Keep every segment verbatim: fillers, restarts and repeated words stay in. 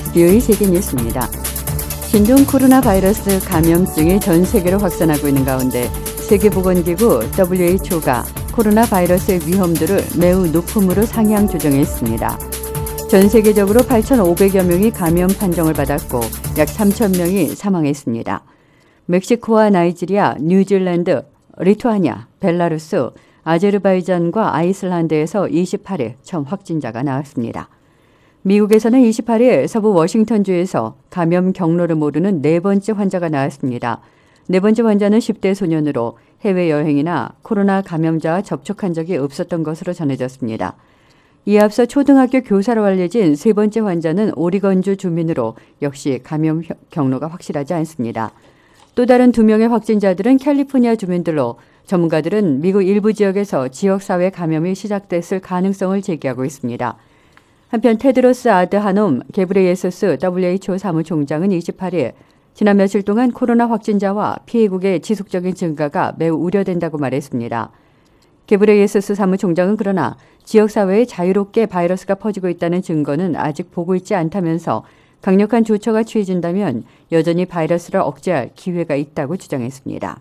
비오이 세계뉴스입니다. 신종 코로나 바이러스 감염증이 전 세계로 확산하고 있는 가운데 세계보건기구 더블유에이치오가 코로나 바이러스의 위험도를 매우 높음으로 상향 조정했습니다. 전 세계적으로 팔천오백여 명이 감염 판정을 받았고 약 삼천 명이 사망했습니다. 멕시코와 나이지리아, 뉴질랜드, 리투아니아, 벨라루스, 아제르바이잔과 아이슬란드에서 이십팔 일 처음 확진자가 나왔습니다. 미국에서는 이십팔 일 서부 워싱턴주에서 감염 경로를 모르는 네 번째 환자가 나왔습니다. 네 번째 환자는 십 대 소년으로 해외여행이나 코로나 감염자와 접촉한 적이 없었던 것으로 전해졌습니다. 이에 앞서 초등학교 교사로 알려진 세 번째 환자는 오리건주 주민으로 역시 감염 경로가 확실하지 않습니다. 또 다른 두 명의 확진자들은 캘리포니아 주민들로 전문가들은 미국 일부 지역에서 지역사회 감염이 시작됐을 가능성을 제기하고 있습니다. 한편 테드로스 아드하놈 게브레예수스 더블유에이치오 사무총장은 이십팔 일 지난 며칠 동안 코로나 확진자와 피해국의 지속적인 증가가 매우 우려된다고 말했습니다. 게브레예수스 사무총장은 그러나 지역사회에 자유롭게 바이러스가 퍼지고 있다는 증거는 아직 보고 있지 않다면서 강력한 조처가 취해진다면 여전히 바이러스를 억제할 기회가 있다고 주장했습니다.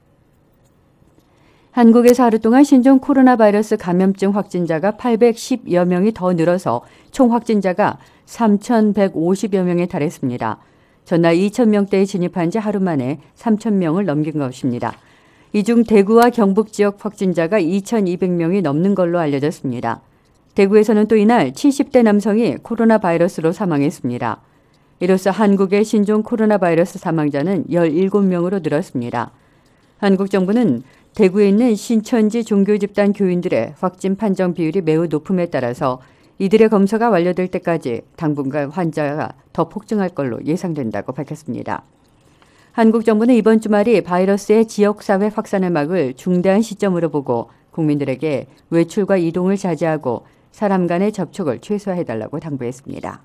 한국에서 하루 동안 신종 코로나 바이러스 감염증 확진자가 팔백십여 명이 더 늘어서 총 확진자가 삼천백오십여 명에 달했습니다. 전날 이천 명대에 진입한 지 하루 만에 삼천 명을 넘긴 것입니다. 이 중 대구와 경북 지역 확진자가 이천이백 명이 넘는 걸로 알려졌습니다. 대구에서는 또 이날 칠십 대 남성이 코로나 바이러스로 사망했습니다. 이로써 한국의 신종 코로나 바이러스 사망자는 열일곱 명으로 늘었습니다. 한국 정부는 대구에 있는 신천지 종교집단 교인들의 확진 판정 비율이 매우 높음에 따라서 이들의 검사가 완료될 때까지 당분간 환자가 더 폭증할 걸로 예상된다고 밝혔습니다. 한국 정부는 이번 주말이 바이러스의 지역사회 확산을 막을 중대한 시점으로 보고 국민들에게 외출과 이동을 자제하고 사람 간의 접촉을 최소화해달라고 당부했습니다.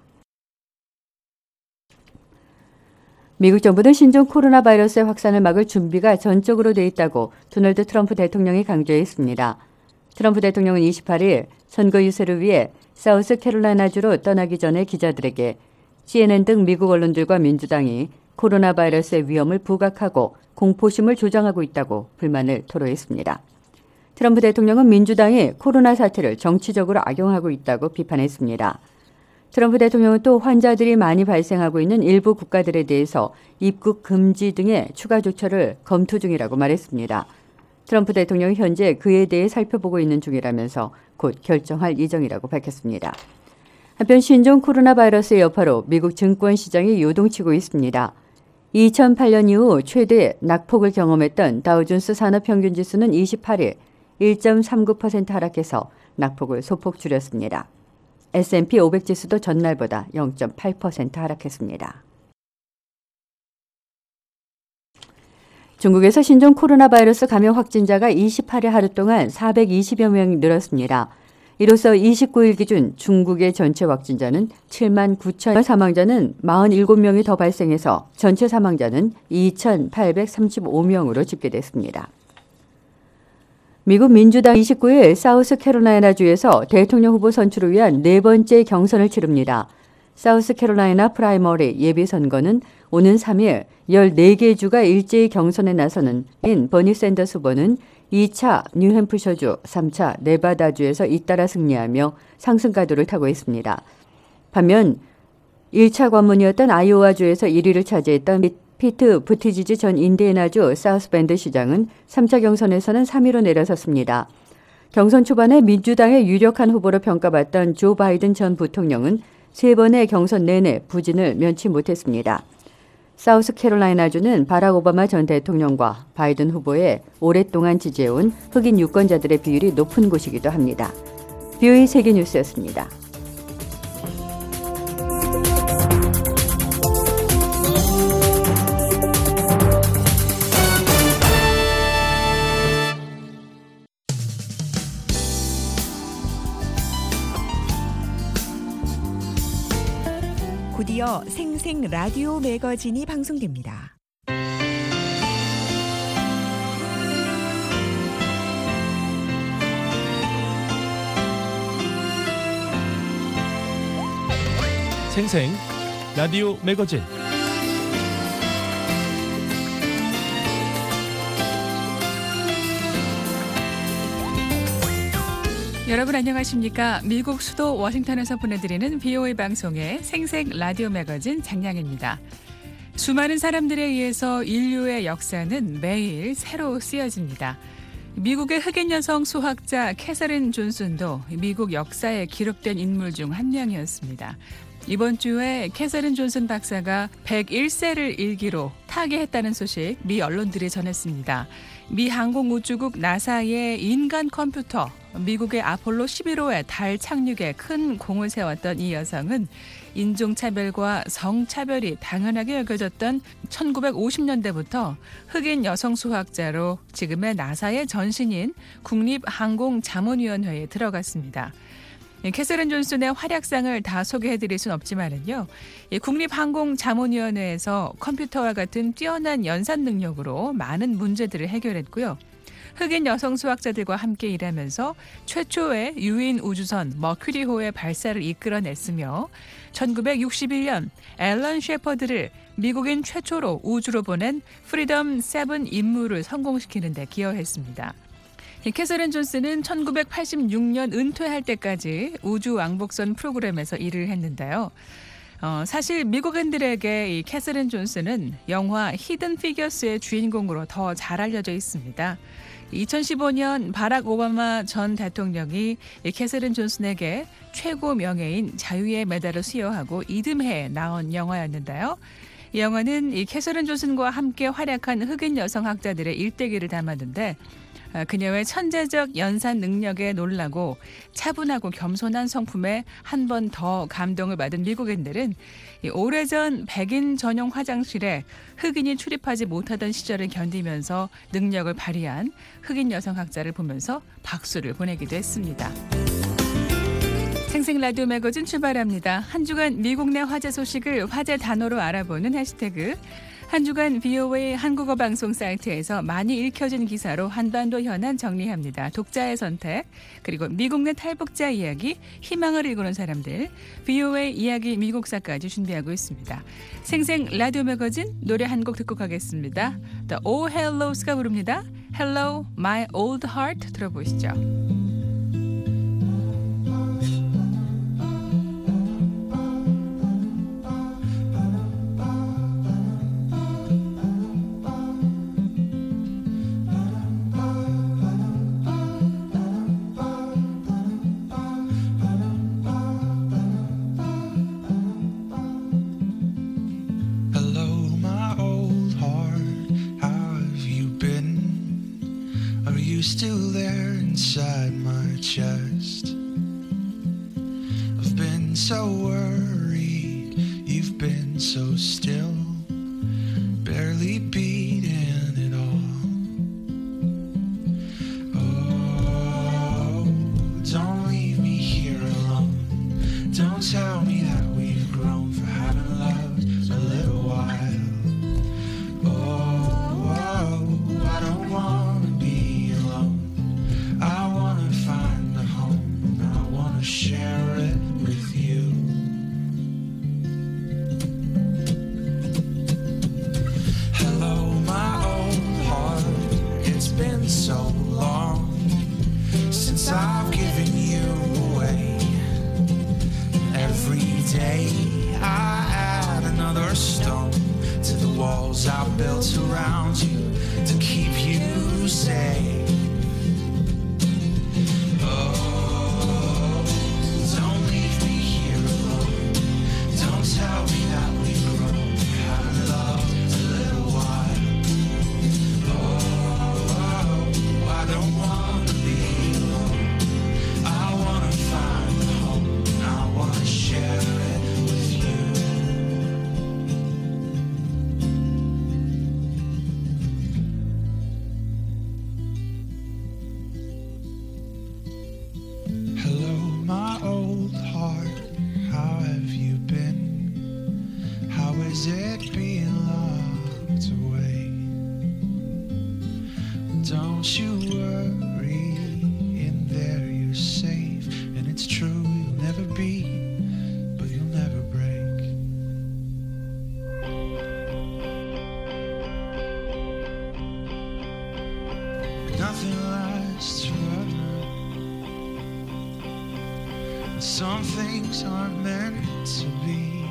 미국 정부는 신종 코로나 바이러스의 확산을 막을 준비가 전적으로 돼 있다고 도널드 트럼프 대통령이 강조했습니다. 트럼프 대통령은 이십팔 일 선거 유세를 위해 사우스캐롤라이나주로 떠나기 전에 기자들에게 씨엔엔 등 미국 언론들과 민주당이 코로나 바이러스의 위험을 부각하고 공포심을 조장하고 있다고 불만을 토로했습니다. 트럼프 대통령은 민주당이 코로나 사태를 정치적으로 악용하고 있다고 비판했습니다. 트럼프 대통령은 또 환자들이 많이 발생하고 있는 일부 국가들에 대해서 입국 금지 등의 추가 조처를 검토 중이라고 말했습니다. 트럼프 대통령이 현재 그에 대해 살펴보고 있는 중이라면서 곧 결정할 예정이라고 밝혔습니다. 한편 신종 코로나 바이러스의 여파로 미국 증권시장이 요동치고 있습니다. 이천팔 년 이후 최대 낙폭을 경험했던 다우존스 산업평균지수는 이십팔 일 일 점 삼구 퍼센트 하락해서 낙폭을 소폭 줄였습니다. 에스 앤 피 오백 지수도 전날보다 영 점 팔 퍼센트 하락했습니다. 중국에서 신종 코로나 바이러스 감염 확진자가 이십팔 일 하루 동안 사백이십여 명이 늘었습니다. 이로써 이십구 일 기준 중국의 전체 확진자는 칠만 구천 명, 사망자는 사십칠 명이 더 발생해서 전체 사망자는 이천팔백삼십오 명으로 집계됐습니다. 미국 민주당 이십구 일 사우스캐롤라이나주에서 대통령 후보 선출을 위한 네 번째 경선을 치릅니다. 사우스캐롤라이나 프라이머리 예비선거는 오는 삼 일 열네 개 주가 일제히 경선에 나서는 인 버니 샌더스 후보는 이 차 뉴햄프셔주, 삼 차 네바다주에서 잇따라 승리하며 상승가도를 타고 있습니다. 반면 일 차 관문이었던 아이오와주에서 일 위를 차지했던 피트 부티지지 전 인디애나주 사우스밴드 시장은 삼 차 경선에서는 삼 위로 내려섰습니다. 경선 초반에 민주당의 유력한 후보로 평가받던 조 바이든 전 부통령은 세 번의 경선 내내 부진을 면치 못했습니다. 사우스캐롤라이나주는 바락 오바마 전 대통령과 바이든 후보에 오랫동안 지지해온 흑인 유권자들의 비율이 높은 곳이기도 합니다. 비오이 세계뉴스였습니다. 곧이어 생생 라디오 매거진이 방송됩니다. 생생 라디오 매거진. 여러분 안녕하십니까? 미국 수도 워싱턴에서 보내드리는 비오에이 방송의 생생 라디오 매거진 장량입니다. 수많은 사람들에 의해서 인류의 역사는 매일 새로 쓰여집니다. 미국의 흑인 여성 수학자 캐서린 존슨도 미국 역사에 기록된 인물 중 한 명이었습니다. 이번 주에 캐서린 존슨 박사가 백일 세를 일기로 타계했다는 소식 미 언론들이 전했습니다. 미 항공우주국 나사의 인간 컴퓨터, 미국의 아폴로 십일 호의 달 착륙에 큰 공을 세웠던 이 여성은 인종차별과 성차별이 당연하게 여겨졌던 천구백오십 년대부터 흑인 여성 수학자로 지금의 나사의 전신인 국립항공자문위원회에 들어갔습니다. 캐서린 존슨의 활약상을 다 소개해드릴 순 없지만은요, 국립항공자문위원회에서 컴퓨터와 같은 뛰어난 연산 능력으로 많은 문제들을 해결했고요. 흑인 여성 수학자들과 함께 일하면서 최초의 유인 우주선 머큐리호의 발사를 이끌어냈으며 천구백육십일 년 앨런 셰퍼드를 미국인 최초로 우주로 보낸 프리덤 칠 임무를 성공시키는 데 기여했습니다. 캐서린 존슨은 천구백팔십육 년 은퇴할 때까지 우주 왕복선 프로그램에서 일을 했는데요. 어, 사실 미국인들에게 이 캐서린 존슨은 영화 히든 피겨스의 주인공으로 더 잘 알려져 있습니다. 이천십오 년 바락 오바마 전 대통령이 이 캐서린 존슨에게 최고 명예인 자유의 메달을 수여하고 이듬해에 나온 영화였는데요. 이 영화는 이 캐서린 존슨과 함께 활약한 흑인 여성 학자들의 일대기를 담았는데, 그녀의 천재적 연산 능력에 놀라고 차분하고 겸손한 성품에 한 번 더 감동을 받은 미국인들은 오래전 백인 전용 화장실에 흑인이 출입하지 못하던 시절을 견디면서 능력을 발휘한 흑인 여성학자를 보면서 박수를 보내기도 했습니다. 생생 라디오 매거진 출발합니다. 한 주간 미국 내 화제 소식을 화제 단어로 알아보는 해시태그, 한 주간 비오에이 한국어 방송 사이트에서 많이 읽혀진 기사로 한반도 현안 정리합니다. 독자의 선택, 그리고 미국 내 탈북자 이야기, 희망을 일구는 사람들, 비오에이 이야기 미국사까지 준비하고 있습니다. 생생 라디오 매거진 노래 한 곡 듣고 가겠습니다. The Oh Hellos가 부릅니다. Hello, My Old Heart 들어보시죠. Still there inside my chest. I've been so worried, you've been so still, barely beating it all. Oh, don't leave me here alone. Don't tell me that we've grown for having loved a little while. Oh, oh I don't want share it with you. Hello, my old heart. It's been so long since I've given you away. Every day I add another stone to the walls I built around you to keep you safe. Tell me that we've grown, haven't loved a little while. Oh, oh, I don't want to be alone. I want to find a home, I want to share it with you. Hello, my old heart, how have you been? How is it being locked away? Don't you worry, in there you're safe. And it's true, you'll never be, but you'll never break. Some things aren't meant to be,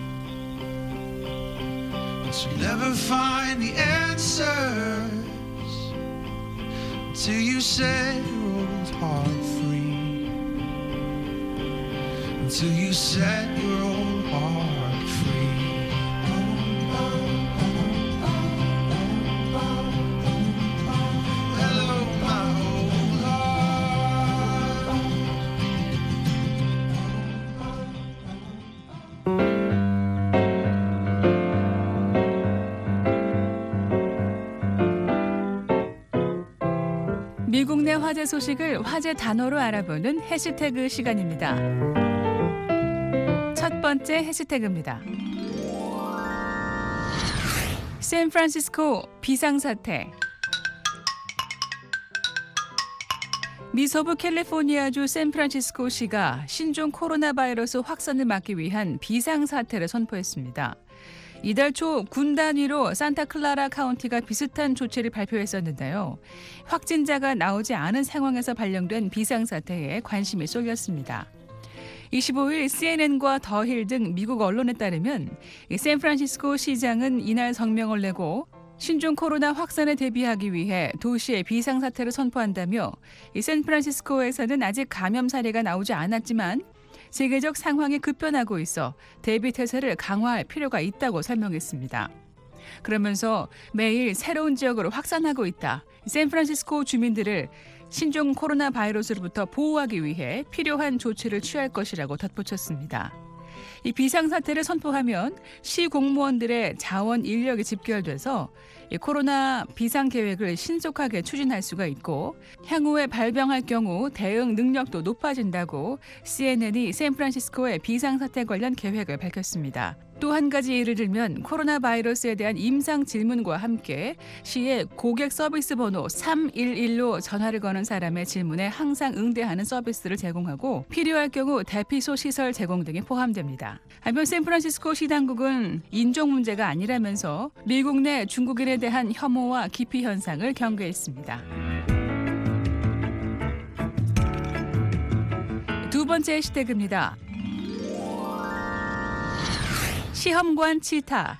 but you'll never find the answers till you set your old heart free. Until you set your old heart free. Hello, my old heart. 미국 내 화제 소식을 화제 단어로 알아보는 해시태그 시간입니다. 첫 번째 해시태그입니다. 샌프란시스코 비상사태. 미서부 캘리포니아주 샌프란시스코시가 신종 코로나 바이러스 확산을 막기 위한 비상사태를 선포했습니다. 이달 초 군 단위로 산타클라라 카운티가 비슷한 조치를 발표했었는데요. 확진자가 나오지 않은 상황에서 발령된 비상사태에 관심이 쏠렸습니다. 이십오일 씨엔엔과 더힐 등 미국 언론에 따르면 샌프란시스코 시장은 이날 성명을 내고 신종 코로나 확산에 대비하기 위해 도시에 비상사태를 선포한다며 샌프란시스코에서는 아직 감염 사례가 나오지 않았지만 세계적 상황이 급변하고 있어 대비 태세를 강화할 필요가 있다고 설명했습니다. 그러면서 매일 새로운 지역으로 확산하고 있다. 샌프란시스코 주민들을 신종 코로나 바이러스로부터 보호하기 위해 필요한 조치를 취할 것이라고 덧붙였습니다. 이 비상사태를 선포하면 시 공무원들의 자원 인력이 집결돼서 이 코로나 비상계획을 신속하게 추진할 수가 있고 향후에 발병할 경우 대응 능력도 높아진다고 씨엔엔이 샌프란시스코의 비상사태 관련 계획을 밝혔습니다. 또 한 가지 예를 들면 코로나 바이러스에 대한 임상 질문과 함께 시의 고객 서비스 번호 삼일일로 전화를 거는 사람의 질문에 항상 응대하는 서비스를 제공하고 필요할 경우 대피소 시설 제공 등이 포함됩니다. 한편 샌프란시스코 시 당국은 인종 문제가 아니라면서 미국 내 중국인에 대한 혐오와 기피 현상을 경계했습니다. 두 번째 해시태그입니다. 시험관 치타.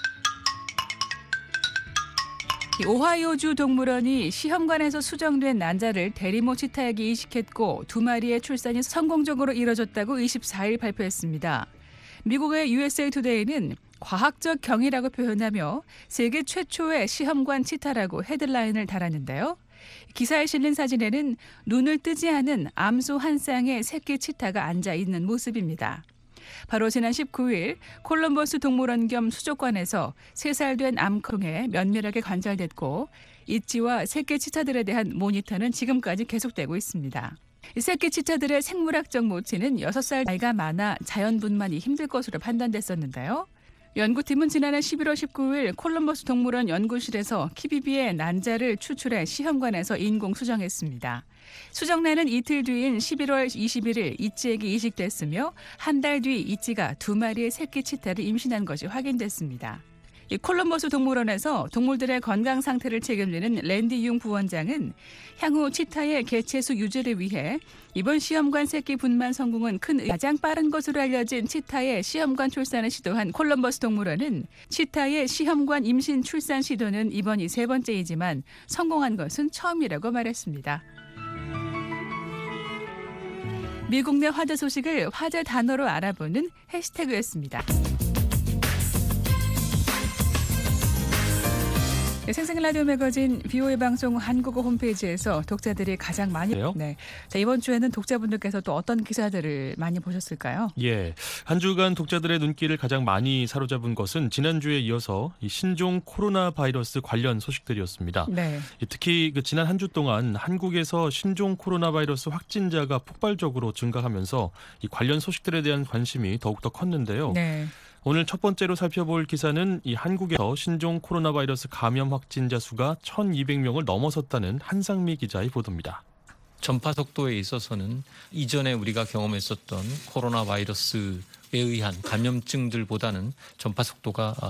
오하이오주 동물원이 시험관에서 수정된 난자를 대리모 치타에게 이식했고 두 마리의 출산이 성공적으로 이뤄졌다고 이십사일 발표했습니다. 미국의 유에스에이 투데이는 과학적 경이라고 표현하며 세계 최초의 시험관 치타라고 헤드라인을 달았는데요. 기사에 실린 사진에는 눈을 뜨지 않은 암소 한 쌍의 새끼 치타가 앉아 있는 모습입니다. 바로 지난 십구일 콜럼버스 동물원 겸 수족관에서 세 살 된 암콩에 면밀하게 관찰됐고 이치와 새끼 치타들에 대한 모니터는 지금까지 계속되고 있습니다. 이 새끼 치타들의 생물학적 모치는 여섯 살 나이가 많아 자연분만이 힘들 것으로 판단됐었는데요. 연구팀은 지난해 십일월 십구일 콜럼버스 동물원 연구실에서 키비비의 난자를 추출해 시험관에서 인공 수정했습니다. 수정란은 이틀 뒤인 십일월 이십일일 이치에게 이식됐으며 한 달 뒤 이치가 두 마리의 새끼 치타를 임신한 것이 확인됐습니다. 이 콜럼버스 동물원에서 동물들의 건강 상태를 책임지는 랜디 융 부원장은 향후 치타의 개체수 유지를 위해 이번 시험관 새끼 분만 성공은 큰 가장 빠른 것으로 알려진 치타의 시험관 출산을 시도한 콜럼버스 동물원은 치타의 시험관 임신 출산 시도는 이번이 세 번째이지만 성공한 것은 처음이라고 말했습니다. 미국 내 화제 소식을 화제 단어로 알아보는 해시태그였습니다. 네, 생생 라디오 매거진 비오에이 방송 한국어 홈페이지에서 독자들이 가장 많이 네요? 네. 자, 이번 주에는 독자분들께서 또 어떤 기사들을 많이 보셨을까요? 예, 한 주간 독자들의 눈길을 가장 많이 사로잡은 것은 지난주에 이어서 이 신종 코로나 바이러스 관련 소식들이었습니다. 네. 특히 그 지난 한 주 동안 한국에서 신종 코로나 바이러스 확진자가 폭발적으로 증가하면서 이 관련 소식들에 대한 관심이 더욱더 컸는데요. 네. 오늘 첫 번째로 살펴볼 기사는 이 한국에서 신종 코로나 바이러스 감염 확진자 수가 천이백 명을 넘어섰다는 한상미 기자의 보도입니다. 전파 속도에 있어서는 이전에 우리가 경험했었던 코로나 바이러스에 의한 감염증들보다는 전파 속도가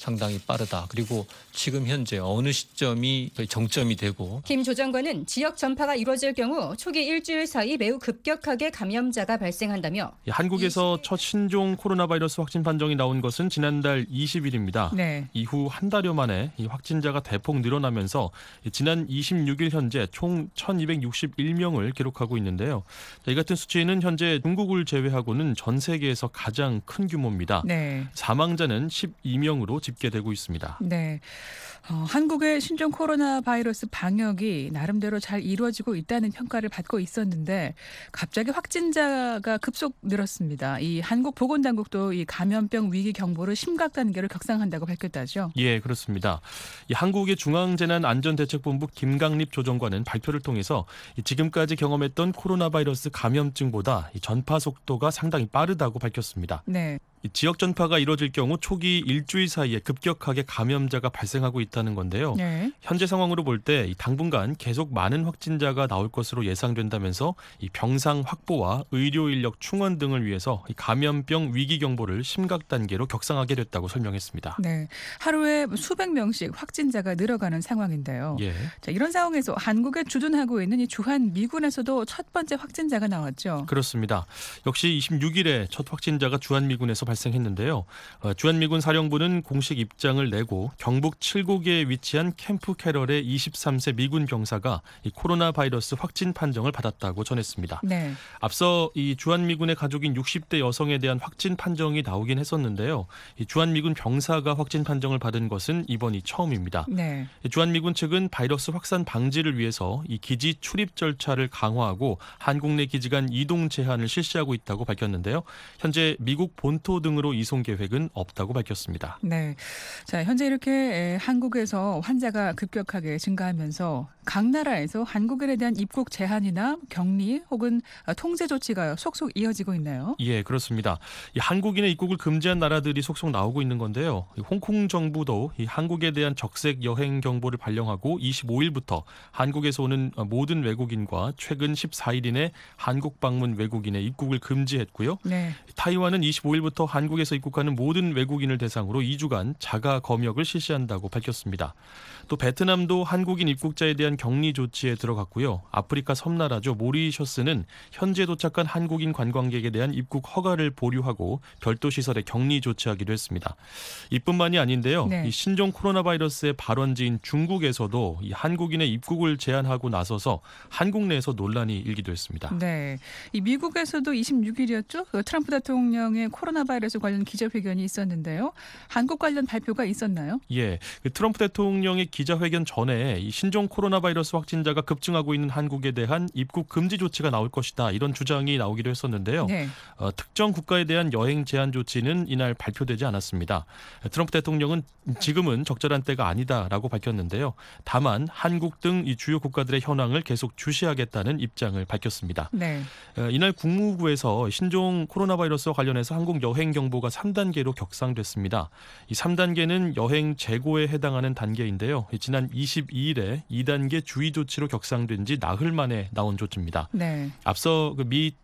상당히 빠르다. 그리고 지금 현재 어느 시점이 정점이 되고 김 조 장관은 지역 전파가 이루어질 경우 초기 일주일 사이 매우 급격하게 감염자가 발생한다며 한국에서 첫 신종 코로나 바이러스 확진 판정이 나온 것은 지난달 이십 일입니다. 네. 이후 한 달여 만에 이 확진자가 대폭 늘어나면서 지난 이십육 일 현재 총 천이백육십일 명을 기록하고 있는데요. 이 같은 수치는 현재 중국을 제외하고는 전 세계에서 가장 큰 규모입니다. 네. 사망자는 십이 명으로 집계되고 있습니다. 네. 어, 한국의 신종 코로나 바이러스 방역이 나름대로 잘 이루어지고 있다는 평가를 받고 있었는데 갑자기 확진자가 급속 늘었습니다. 이 한국 보건당국도 이 감염병 위기 경보를 심각 단계로 격상한다고 밝혔다죠. 예, 그렇습니다. 이 한국의 중앙재난안전대책본부 김강립 조정관은 발표를 통해서 지금까지 경험했던 코로나 바이러스 감염증보다 이 전파 속도가 상당히 빠르다고 밝혔습니다. 네. 이 지역 전파가 이뤄질 경우 초기 일주일 사이에 급격하게 감염자가 발생하고 있다는 건데요. 네. 현재 상황으로 볼 때 당분간 계속 많은 확진자가 나올 것으로 예상된다면서 이 병상 확보와 의료 인력 충원 등을 위해서 이 감염병 위기 경보를 심각 단계로 격상하게 됐다고 설명했습니다. 네. 하루에 수백 명씩 확진자가 늘어가는 상황인데요. 예. 자, 이런 상황에서 한국에 주둔하고 있는 이 주한 미군에서도 첫 번째 확진자가 나왔죠. 그렇습니다. 역시 이십육 일에 첫 확진자가 주한미군에서 발생했는데요. 어, 주한미군 사령부는 공식 입장을 내고 경북 칠곡에 위치한 캠프 캐럴의 이십삼 세 미군 병사가 이 코로나 바이러스 확진 판정을 받았다고 전했습니다. 네. 앞서 이 주한미군의 가족인 육십 대 여성에 대한 확진 판정이 나오긴 했었는데요. 이 주한미군 병사가 확진 판정을 받은 것은 이번이 처음입니다. 네. 이 주한미군 측은 바이러스 확산 방지를 위해서 이 기지 출입 절차를 강화하고 한국 내 기지 간 이동 제한을 실시하고 있다고 밝혔는데요. 현재 미국 본토 등으로 이송 계획은 없다고 밝혔습니다. 네. 자, 현재 이렇게 한국에서 환자가 급격하게 증가하면서 각 나라에서 한국인에 대한 입국 제한이나 격리 혹은 통제 조치가 속속 이어지고 있나요? 예, 그렇습니다. 이 한국인의 입국을 금지한 나라들이 속속 나오고 있는 건데요. 이 홍콩 정부도 이 한국에 대한 적색 여행 경보를 발령하고 이십오 일부터 한국에서 오는 모든 외국인과 최근 십사 일 이내 한국 방문 외국인의 입국을 금지했고요. 네. 타이완은 이십오 일부터 한국에서 입국하는 모든 외국인을 대상으로 이 주간 자가 검역을 실시한다고 밝혔습니다. 또 베트남도 한국인 입국자에 대한 격리 조치에 들어갔고요. 아프리카 섬나라죠. 모리셔스는 현재 도착한 한국인 관광객에 대한 입국 허가를 보류하고 별도 시설에 격리 조치하기로 했습니다. 이뿐만이 아닌데요. 네. 이 신종 코로나 바이러스의 발원지인 중국에서도 이 한국인의 입국을 제한하고 나서서 한국 내에서 논란이 일기도 했습니다. 네. 이 미국에서도 이십육 일이었죠. 그 트럼프 대통령의 코로나 바이러스 관련 기자회견이 있었는데요. 한국 관련 발표가 있었나요? 예, 그 트럼프 대통령의 기자회견 전에 이 신종 코로나 바이러스 확진자가 급증하고 있는 한국에 대한 입국 금지 조치가 나올 것이다 이런 주장이 나오기도 했었는데요. 네. 어, 특정 국가에 대한 여행 제한 조치는 이날 발표되지 않았습니다. 트럼프 대통령은 지금은 적절한 때가 아니다라고 밝혔는데요. 다만 한국 등 이 주요 국가들의 현황을 계속 주시하겠다는 입장을 밝혔습니다. 네. 어, 이날 국무부에서 신종 코로나 바이러스와 관련해서 한국 여행 경보가 삼 단계로 격상됐습니다. 이 삼 단계는 여행 재고에 해당하는 단계인데요. 지난 이십이 일에 이 단계 주의 조치로 격상된 지 나흘 만에 나온 조치입니다. 네. 앞서 그 미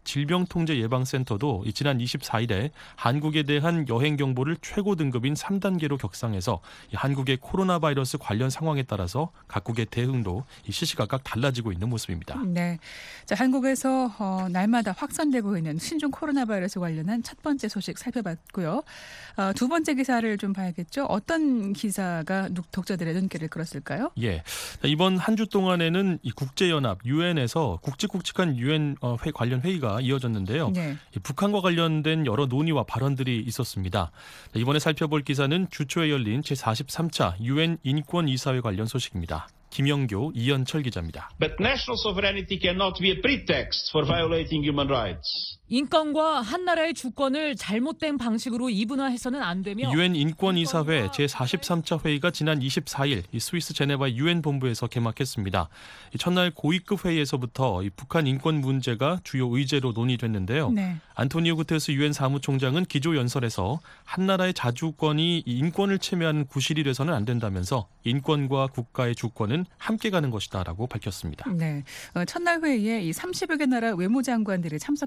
질병통제예방센터도 지난 이십사 일에 한국에 대한 여행 경보를 최고 등급인 삼 단계로 격상해서 한국의 코로나 바이러스 관련 상황에 따라서 각국의 대응도 시시각각 달라지고 있는 모습입니다. 네. 자, 한국에서 어, 날마다 확산되고 있는 신종 코로나 바이러스 관련한 첫 번째 소식 살펴봤고요. 어, 두 번째 기사를 좀 봐야겠죠. 어떤 기사가 독자들의 눈길을 끌었을까요? 예. 이번 한 주 동안에는 이 국제연합 유엔에서 굵직굵직한 유엔 회 관련 회의가 이어졌는데요. 네. 이 북한과 관련된 여러 논의와 발언들이 있었습니다. 이번에 살펴볼 기사는 주초에 열린 제사십삼 차 유엔 인권이사회 관련 소식입니다. 김영교, 이현철 기자입니다. But national sovereignty cannot be a pretext for violating human rights. 인권과 한 나라의 주권을 잘못된 방식으로 이분화해서는 안 되며 유엔 인권이사회 제사십삼 차 회의가 지난 이십사 일 이 스위스 제네바 유엔 본부에서 개막했습니다. 이 첫날 고위급 회의에서부터 이 북한 인권 문제가 주요 의제로 논의됐는데요. 네. 안토니오 구테르스 유엔 사무총장은 기조 연설에서 한 나라의 자주권이 인권을 침해하는 구실이 돼서는 안 된다면서 인권과 국가의 주권은 함께 가는 것이다라고 밝혔습니다. 네. 어, 첫날 회의에 이 삼십여 개 나라 외무장관들이 참석했다고 하던데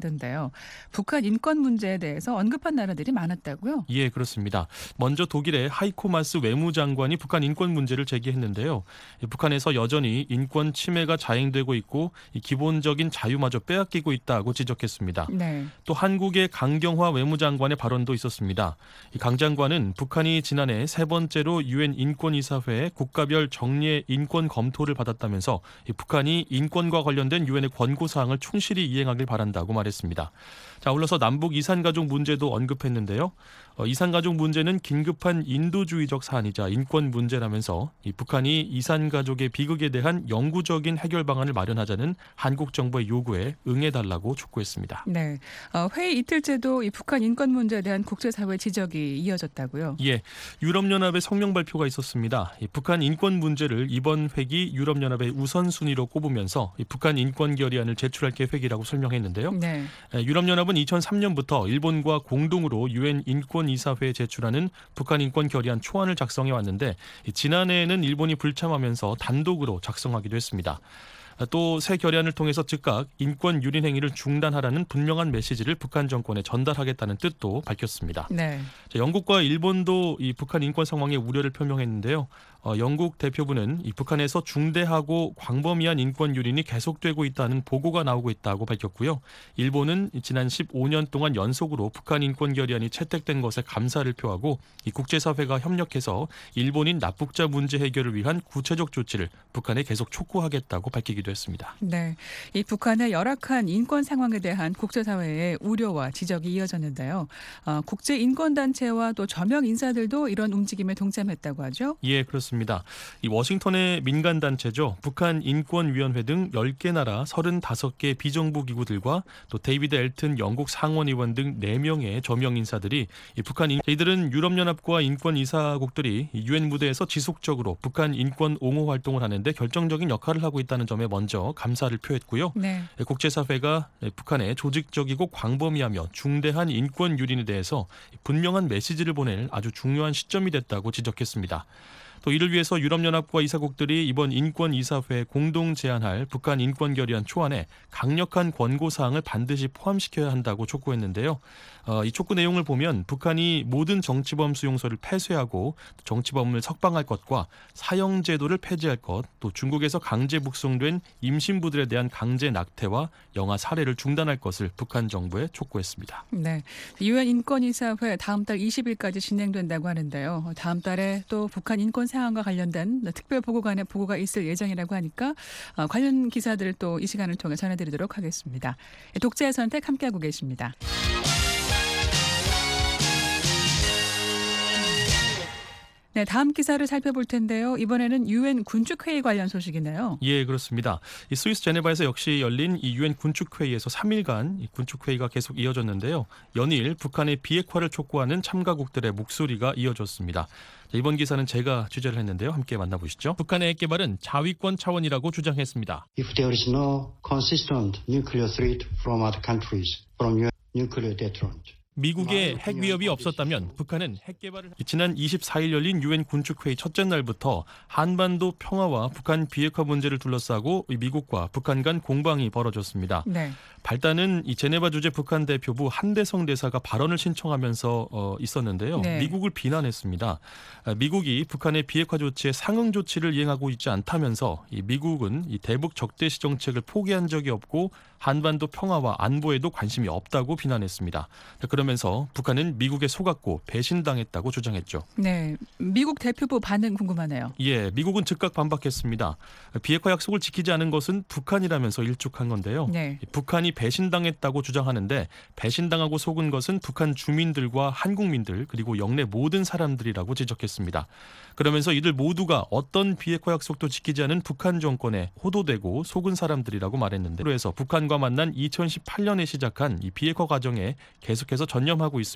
하던데요. 북한 인권 문제에 대해서 언급한 나라들이 많았다고요? 예, 그렇습니다. 먼저 독일의 하이코 마스 외무장관이 북한 인권 문제를 제기했는데요. 북한에서 여전히 인권 침해가 자행되고 있고 기본적인 자유마저 빼앗기고 있다고 지적했습니다. 네. 또 한국의 강경화 외무장관의 발언도 있었습니다. 강 장관은 북한이 지난해 세 번째로 유엔 인권이사회 국가별 정례 인권 검토를 받았다면서 북한이 인권과 관련된 유엔의 권고사항을 충실히 이행하길 바란다고 말했습니다. 자, 아울러서 남북 이산가족 문제도 언급했는데요. 어, 이산가족 문제는 긴급한 인도주의적 사안이자 인권 문제라면서 이 북한이 이산가족의 비극에 대한 영구적인 해결 방안을 마련하자는 한국 정부의 요구에 응해달라고 촉구했습니다. 네, 어, 회의 이틀째도 이 북한 인권 문제에 대한 국제사회 지적이 이어졌다고요? 예, 유럽연합의 성명 발표가 있었습니다. 이 북한 인권 문제를 이번 회기 유럽연합의 우선순위로 꼽으면서 이 북한 인권 결의안을 제출할 계획이라고 설명했는데요. 네. 에, 유럽연합은 이천삼 년부터 일본과 공동으로 유엔 인권이사회에 제출하는 북한 인권 결의안 초안을 작성해 왔는데 지난해에는 일본이 불참하면서 단독으로 작성하기도 했습니다. 또 새 결의안을 통해서 즉각 인권 유린 행위를 중단하라는 분명한 메시지를 북한 정권에 전달하겠다는 뜻도 밝혔습니다. 네. 자, 영국과 일본도 이 북한 인권 상황에 우려를 표명했는데요. 어, 영국 대표부는 이 북한에서 중대하고 광범위한 인권 유린이 계속되고 있다는 보고가 나오고 있다고 밝혔고요. 일본은 지난 십오 년 동안 연속으로 북한 인권 결의안이 채택된 것에 감사를 표하고 이 국제사회가 협력해서 일본인 납북자 문제 해결을 위한 구체적 조치를 북한에 계속 촉구하겠다고 밝히기도 했습니다. 네, 이 북한의 열악한 인권 상황에 대한 국제사회의 우려와 지적이 이어졌는데요. 어, 국제인권단체와 또 저명 인사들도 이런 움직임에 동참했다고 하죠? 예, 그렇습니다. 이 워싱턴의 민간단체죠. 북한 인권위원회 등 열 개 나라 서른다섯 개 비정부 기구들과 또 데이비드 엘튼 영국 상원의원 등 네 명의 저명 인사들이 이 북한 인... 이들은 유럽연합과 인권이사국들이 유엔 무대에서 지속적으로 북한 인권 옹호 활동을 하는데 결정적인 역할을 하고 있다는 점에 먼저 감사를 표했고요. 네. 국제사회가 북한의 조직적이고 광범위하며 중대한 인권 유린에 대해서 분명한 메시지를 보낼 아주 중요한 시점이 됐다고 지적했습니다. 또 이를 위해서 유럽연합과 이사국들이 이번 인권이사회에 공동 제안할 북한 인권 결의안 초안에 강력한 권고사항을 반드시 포함시켜야 한다고 촉구했는데요. 어, 이 촉구 내용을 보면 북한이 모든 정치범 수용소를 폐쇄하고 정치범을 석방할 것과 사형제도를 폐지할 것, 또 중국에서 강제 북송된 임신부들에 대한 강제 낙태와 영아 살해를 중단할 것을 북한 정부에 촉구했습니다. 네, 유엔 인권이사회 다음 달 이십 일까지 진행된다고 하는데요. 다음 달에 또 북한 인권 사항과 관련된 특별 보고관의 보고가 있을 예정이라고 하니까 관련 기사들을 또 이 시간을 통해 전해드리도록 하겠습니다. 독자의 선택 함께하고 계십니다. 네, 다음 기사를 살펴볼 텐데요. 이번에는 유엔 군축회의 관련 소식이네요. 예, 그렇습니다. 이 스위스 제네바에서 역시 열린 이 유엔 군축회의에서 삼 일간 이 군축회의가 계속 이어졌는데요. 연일 북한의 비핵화를 촉구하는 참가국들의 목소리가 이어졌습니다. 자, 이번 기사는 제가 취재를 했는데요. 함께 만나보시죠. 북한의 핵 개발은 자위권 차원이라고 주장했습니다. If there is no consistent nuclear threat from other countries, from nuclear deterrent. 미국의 핵 위협이 없었다면 북한은 핵 개발을 지난 이십사 일 열린 유엔 군축회의 첫째 날부터 한반도 평화와 북한 비핵화 문제를 둘러싸고 미국과 북한 간 공방이 벌어졌습니다. 네. 발단은 이 제네바 주재 북한 대표부 한대성 대사가 발언을 신청하면서 어, 있었는데요. 네. 미국을 비난했습니다. 미국이 북한의 비핵화 조치에 상응 조치를 이행하고 있지 않다면서 이 미국은 이 대북 적대시 정책을 포기한 적이 없고 한반도 평화와 안보에도 관심이 없다고 비난했습니다. 그러면서 북한은 미국에 속았고 배신당했다고 주장했죠. 네, 미국 대표부 반응 궁금하네요. 예, 미국은 즉각 반박했습니다. 비핵화 약속을 지키지 않은 것은 북한이라면서 일축한 건데요. 네. 북한이 배신당했다고 주장하는데 배신당하고 속은 것은 북한 주민들과 한국민들 그리고 영내 모든 사람들이라고 지적했습니다. 그러면서 이들 모두가 어떤 비핵화 약속도 지키지 않은 북한 정권에 호도되고 속은 사람들이라고 말했는데 그래서 북한과 만난 이천십팔 년에 시작한 이 비핵화 과정에 계속해서 전념하고 있으며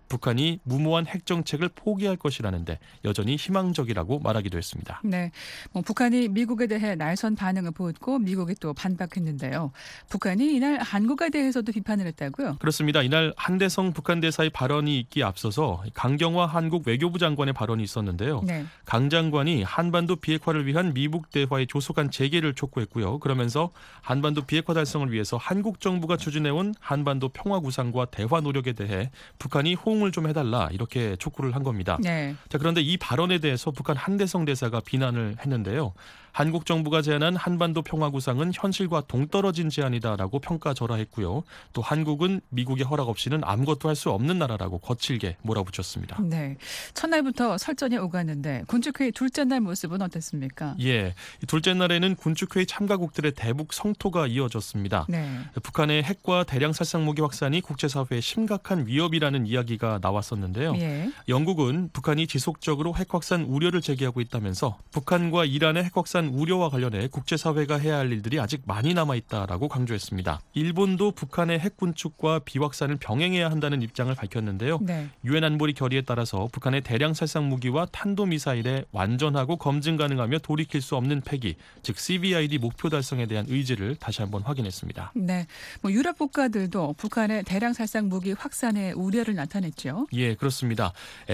북한이 무모한 핵 정책을 포기할 것이라는데 여전히 희망적이라고 말하기도 했습니다. 네, 뭐 북한이 미국에 대해 날선 반응을 보였고 미국이 또 반박했는데요. 북한이 이날 한국에 대해서도 비판을 했다고요? 그렇습니다. 이날 한대성 북한 대사의 발언이 있기에 앞서서 강경화 한국 외교부 장관의 발언이 있었는데요. 네. 강 장관이 한반도 비핵화를 위한 미북 대화의 조속한 재개를 촉구했고요. 그러면서 한반도 비핵화 달성을 위해서 한국 정부가 추진해온 한반도 평화 구상과 대화 노력에 대해 북한이 호응을 좀 해달라 이렇게 촉구를 한 겁니다. 네. 자, 그런데 이 발언에 대해서 북한 한대성 대사가 비난을 했는데요. 한국 정부가 제안한 한반도 평화 구상은 현실과 동떨어진 제안이다라고 평가절하했고요. 또 한국은 미국의 허락 없이는 아무것도 할 수 없는 나라라고 거칠게 몰아붙였습니다. 네, 첫날부터 설전이 오갔는데 군축회의 둘째 날 모습은 어땠습니까? 예, 둘째 날에는 군축회의 참가국들의 대북 성토가 이어졌습니다. 네. 북한의 핵과 대량 살상 무기 확산이 국제사회에 심각한 위협이라는 이야기가 나왔었는데요. 예. 영국은 북한이 지속적으로 핵 확산 우려를 제기하고 있다면서 북한과 이란의 핵 확산 우려와 관련해 국제사회가 해야 할 일들이 아직 많이 남아있다라고 강조했습니다. 일본도 북한의 핵 군축과 비확산을 병행해야 한다는 입장을 밝혔는데요. 네. 유엔 안보리 결의에 따라서 북한의 대량 살상 무기와 탄도미사일의 완전하고 검증 가능하며 돌이킬 수 없는 폐기, 즉 씨비아이디 목표 달성에 대한 의지를 다시 한번 확인했습니다. 네, 뭐 유럽 국가들도 북한의 대량 살상 무기 확산에 우려를 나타냈죠. 예, 그렇습니다.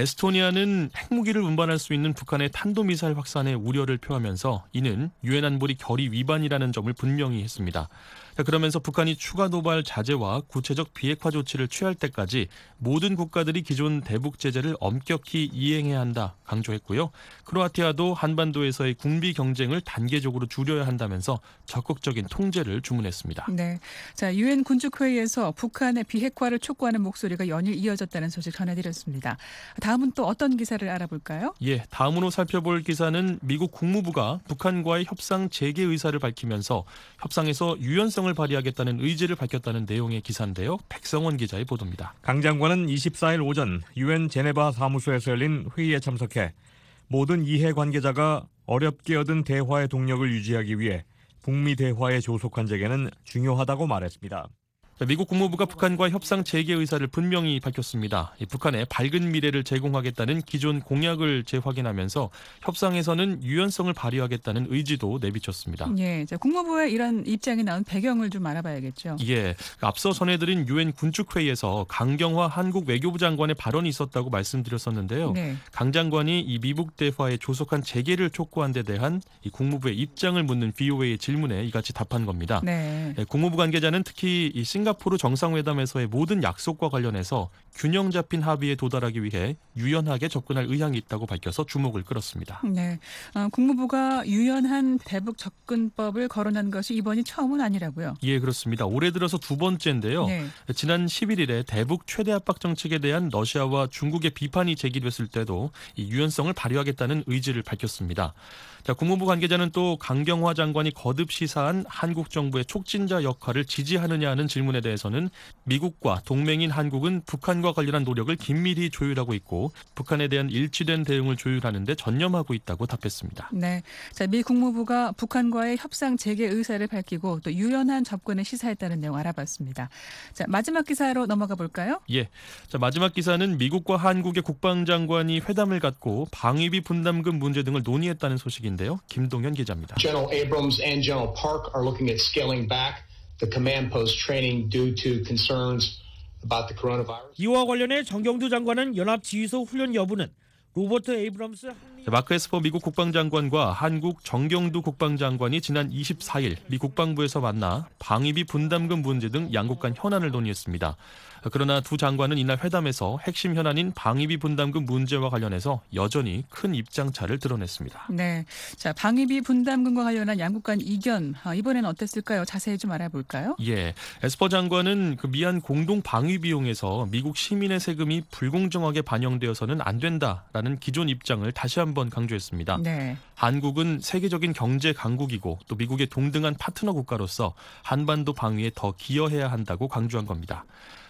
에스토니아는 핵무기를 운반할 수 있는 북한의 탄도미사일 확산에 우려를 표하면서 이는 유엔 안보리 결의 위반이라는 점을 분명히 했습니다. 그러면서 북한이 추가 도발 자제와 구체적 비핵화 조치를 취할 때까지 모든 국가들이 기존 대북 제재를 엄격히 이행해야 한다 강조했고요. 크로아티아도 한반도에서의 군비 경쟁을 단계적으로 줄여야 한다면서 적극적인 통제를 주문했습니다. 네, 자 유엔 군축회의에서 북한의 비핵화를 촉구하는 목소리가 연일 이어졌다는 소식 전해드렸습니다. 다음은 또 어떤 기사를 알아볼까요? 예, 다음으로 살펴볼 기사는 미국 국무부가 북한과의 협상 재개 의사를 밝히면서 협상에서 유연성을 발휘하겠다는 의지를 밝혔다는 내용의 기사인데요. 백성원 기자의 보도입니다. 강 장관은 이십사일 오전 유엔 제네바 사무소에서 열린 회의에 참석해 모든 이해 관계자가 어렵게 얻은 대화의 동력을 유지하기 위해 북미 대화의 조속한 재개는 중요하다고 말했습니다. 미국 국무부가 북한과 협상 재개 의사를 분명히 밝혔습니다. 북한에 밝은 미래를 제공하겠다는 기존 공약을 재확인하면서 협상에서는 유연성을 발휘하겠다는 의지도 내비쳤습니다. 예, 자, 국무부의 이런 입장이 나온 배경을 좀 알아봐야겠죠. 예, 앞서 전해드린 유엔 군축회의에서 강경화 한국 외교부 장관의 발언이 있었다고 말씀드렸었는데요. 네. 강 장관이 이 미북 대화의 조속한 재개를 촉구한 데 대한 이 국무부의 입장을 묻는 브이오에이의 질문에 이같이 답한 겁니다. 네. 예, 국무부 관계자는 특히 이 싱가포르 싱가포르 정상회담에서의 모든 약속과 관련해서 균형 잡힌 합의에 도달하기 위해 유연하게 접근할 의향이 있다고 밝혀서 주목을 끌었습니다. 네, 어, 국무부가 유연한 대북 접근법을 거론한 것이 이번이 처음은 아니라고요? 예, 그렇습니다. 올해 들어서 두 번째인데요. 네. 지난 십일일에 대북 최대 압박 정책에 대한 러시아와 중국의 비판이 제기됐을 때도 이 유연성을 발휘하겠다는 의지를 밝혔습니다. 자, 국무부 관계자는 또 강경화 장관이 거듭 시사한 한국 정부의 촉진자 역할을 지지하느냐 하는 질문에 대해서는 미국과 동맹인 한국은 북한과 관련한 노력을 긴밀히 조율하고 있고 북한에 대한 일치된 대응을 조율하는 데 전념하고 있다고 답했습니다. 네, 자, 미 국무부가 북한과의 협상 재개 의사를 밝히고 또 유연한 접근을 시사했다는 내용 알아봤습니다. 자, 마지막 기사로 넘어가 볼까요? 예, 자, 마지막 기사는 미국과 한국의 국방장관이 회담을 갖고 방위비 분담금 문제 등을 논의했다는 소식입니다. 인데요. 김동현 기자입니다. General Abrams and General Park are looking at scaling back the command post training due to concerns about the coronavirus. 이와 관련해 정경두 장관은 연합지휘소 훈련 여부는 로버트 에이브럼스 마크 에스퍼 미국 국방장관과 한국 정경두 국방장관이 지난 이십사일 미 국방부에서 만나 방위비 분담금 문제 등 양국 간 현안을 논의했습니다. 그러나 두 장관은 이날 회담에서 핵심 현안인 방위비 분담금 문제와 관련해서 여전히 큰 입장차를 드러냈습니다. 네, 자, 방위비 분담금과 관련한 양국 간 이견 아, 이번에는 어땠을까요? 자세히 좀 알아볼까요? 예, 에스퍼 장관은 그 미한 공동 방위 비용에서 미국 시민의 세금이 불공정하게 반영되어서는 안 된다라는 기존 입장을 다시 한번 강조했습니다. 네. 한국은 세계적인 경제 강국이고 또 미국의 동등한 파트너 국가로서 한반도 방위에 더 기여해야 한다고 강조한 겁니다.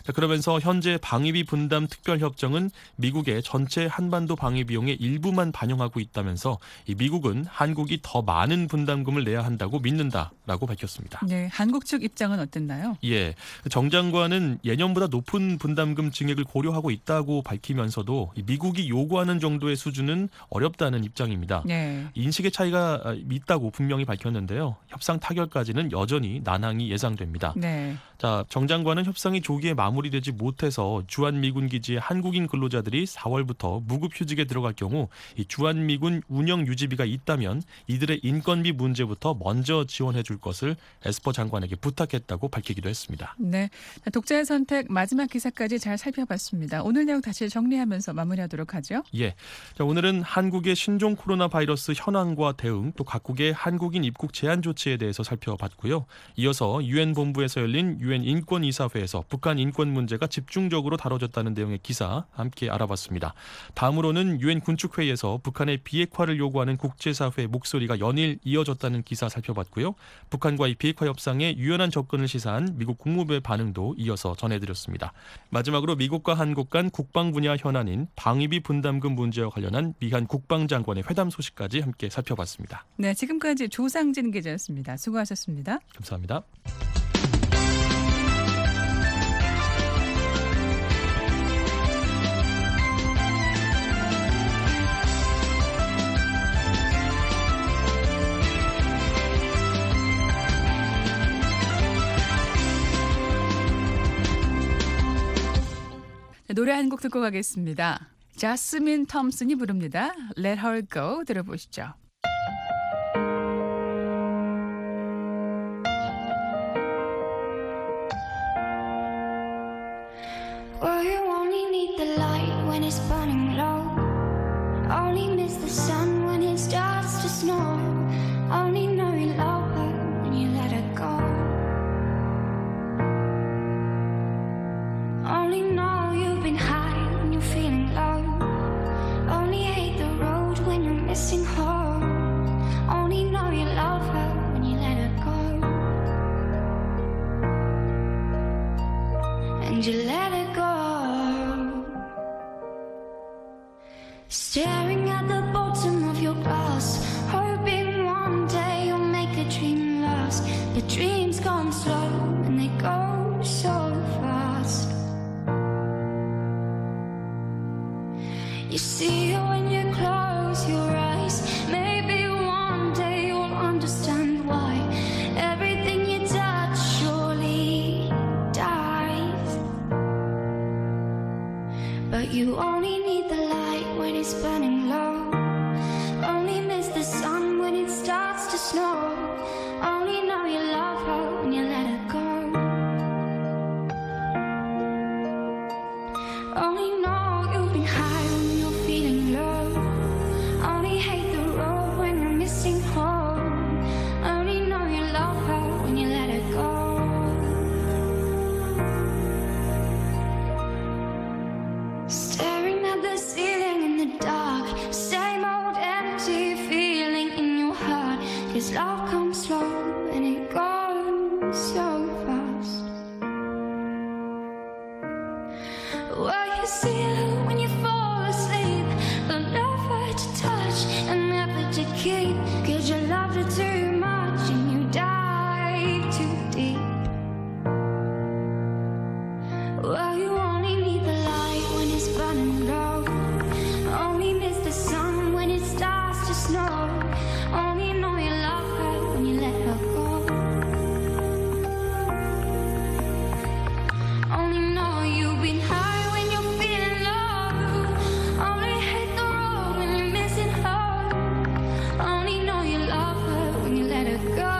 자, 그러면서 현재 방위비 분담 특별협정은 미국의 전체 한반도 방위 비용의 일부만 반영하고 있다면서 이 미국은 한국이 더 많은 분담금을 내야 한다고 믿는다라고 밝혔습니다. 네, 한국 측 입장은 어땠나요? 예, 정 장관은 예년보다 높은 분담금 증액을 고려하고 있다고 밝히면서도 미국이 요구하는 정도의 수준은 어렵다는 입장입니다. 네. 인식의 차이가 있다고 분명히 밝혔는데요. 협상 타결까지는 여전히 난항이 예상됩니다. 네. 자, 정 장관은 협상이 조기에 마무리되지 못해서 주한미군 기지의 한국인 근로자들이 사월부터 무급휴직에 들어갈 경우 이 주한미군 운영 유지비가 있다면 이들의 인건비 문제부터 먼저 지원해 줄 것을 에스퍼 장관에게 부탁했다고 밝히기도 했습니다. 네, 독자의 선택 마지막 기사까지 잘 살펴봤습니다. 오늘 내용 다시 정리하면서 마무리하도록 하죠. 예, 자, 오늘은 한국의 신종 코로나 바이러스 현황과 대응, 또 각국의 한국인 입국 제한 조치에 대해서 살펴봤고요. 이어서 유엔 본부에서 열린 유엔 인권이사회에서 북한 인권 문제가 집중적으로 다뤄졌다는 내용의 기사 함께 알아봤습니다. 다음으로는 유엔 군축회의에서 북한의 비핵화를 요구하는 국제사회의 목소리가 연일 이어졌다는 기사 살펴봤고요. 북한과의 비핵화 협상에 유연한 접근을 시사한 미국 국무부의 반응도 이어서 전해드렸습니다. 마지막으로 미국과 한국 간 국방 분야 현안인 방위비 분담금 문제와 관련한 미한 국방장관의 회담 소식까지 함께 살펴봤습니다. 네, 지금까지 조상진 기자였습니다. 수고하셨습니다. 감사합니다. 노래 한 곡 듣고 가겠습니다. 자스민 톰슨이 부릅니다. Let Her Go 들어보시죠. Well, you only need the light when it's burning low. Only miss the sun when it starts to snow. Only know you love her when you let her go. Only know you've been high when you're feeling low. Only hate the road when you're missing home. Only know you love her when you let her go. And you let her go. Staring at the bottom of your glass, hoping one day you'll make a dream last. But dreams come slow and they go so fast. You see when you close your eyes, maybe one day you'll understand why everything you touch surely dies. But you only need the light when it's burning low. Only miss the sun when it starts to snow. Only know you love her when you let her go. Only know you've been high when you're feeling low. Only hate the road when you're missing home. Only know you love her when you let her go. Staring at the ceiling in the dark, same old empty feeling in your heart. 'Cause love comes slow and it goes so fast. Well, you see her when you fall asleep, but never to touch and never to keep. 'Cause you loved her too much and you dive too deep. Well, you only need the light when it's burning low. Only miss the sun when it starts to snow. Only know you love her when you let her go. Only know you've been high when you're feeling low. Only hate the road when you're missing home. Only know you love her when you let her go.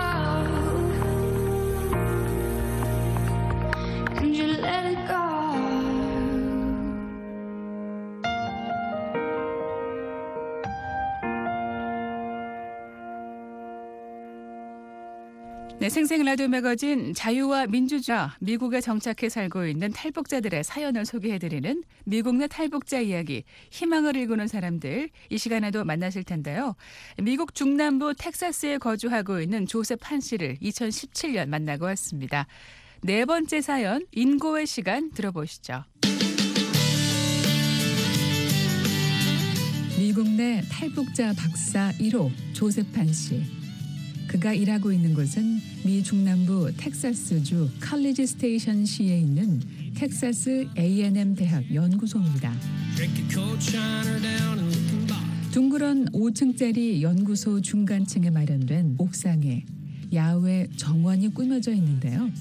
And you let her go. 네, 생생 라디오 매거진 자유와 민주주의, 미국에 정착해 살고 있는 탈북자들의 사연을 소개해드리는 미국 내 탈북자 이야기, 희망을 일구는 사람들, 이 시간에도 만나실 텐데요. 미국 중남부 텍사스에 거주하고 있는 조셉 한 씨를 이천십칠 년 만나고 왔습니다. 네 번째 사연 인고의 시간 들어보시죠. 미국 내 탈북자 박사 일 호 조세판 씨. 그가 일하고 있는 곳은 미 중남부 텍사스주 칼리지 스테이션 시에 있는 텍사스 에이 앤 엠 대학 연구소입니다. 둥그런 오 층짜리 연구소 중간층에 마련된 옥상에 야외 정원이 꾸며져 있는데요.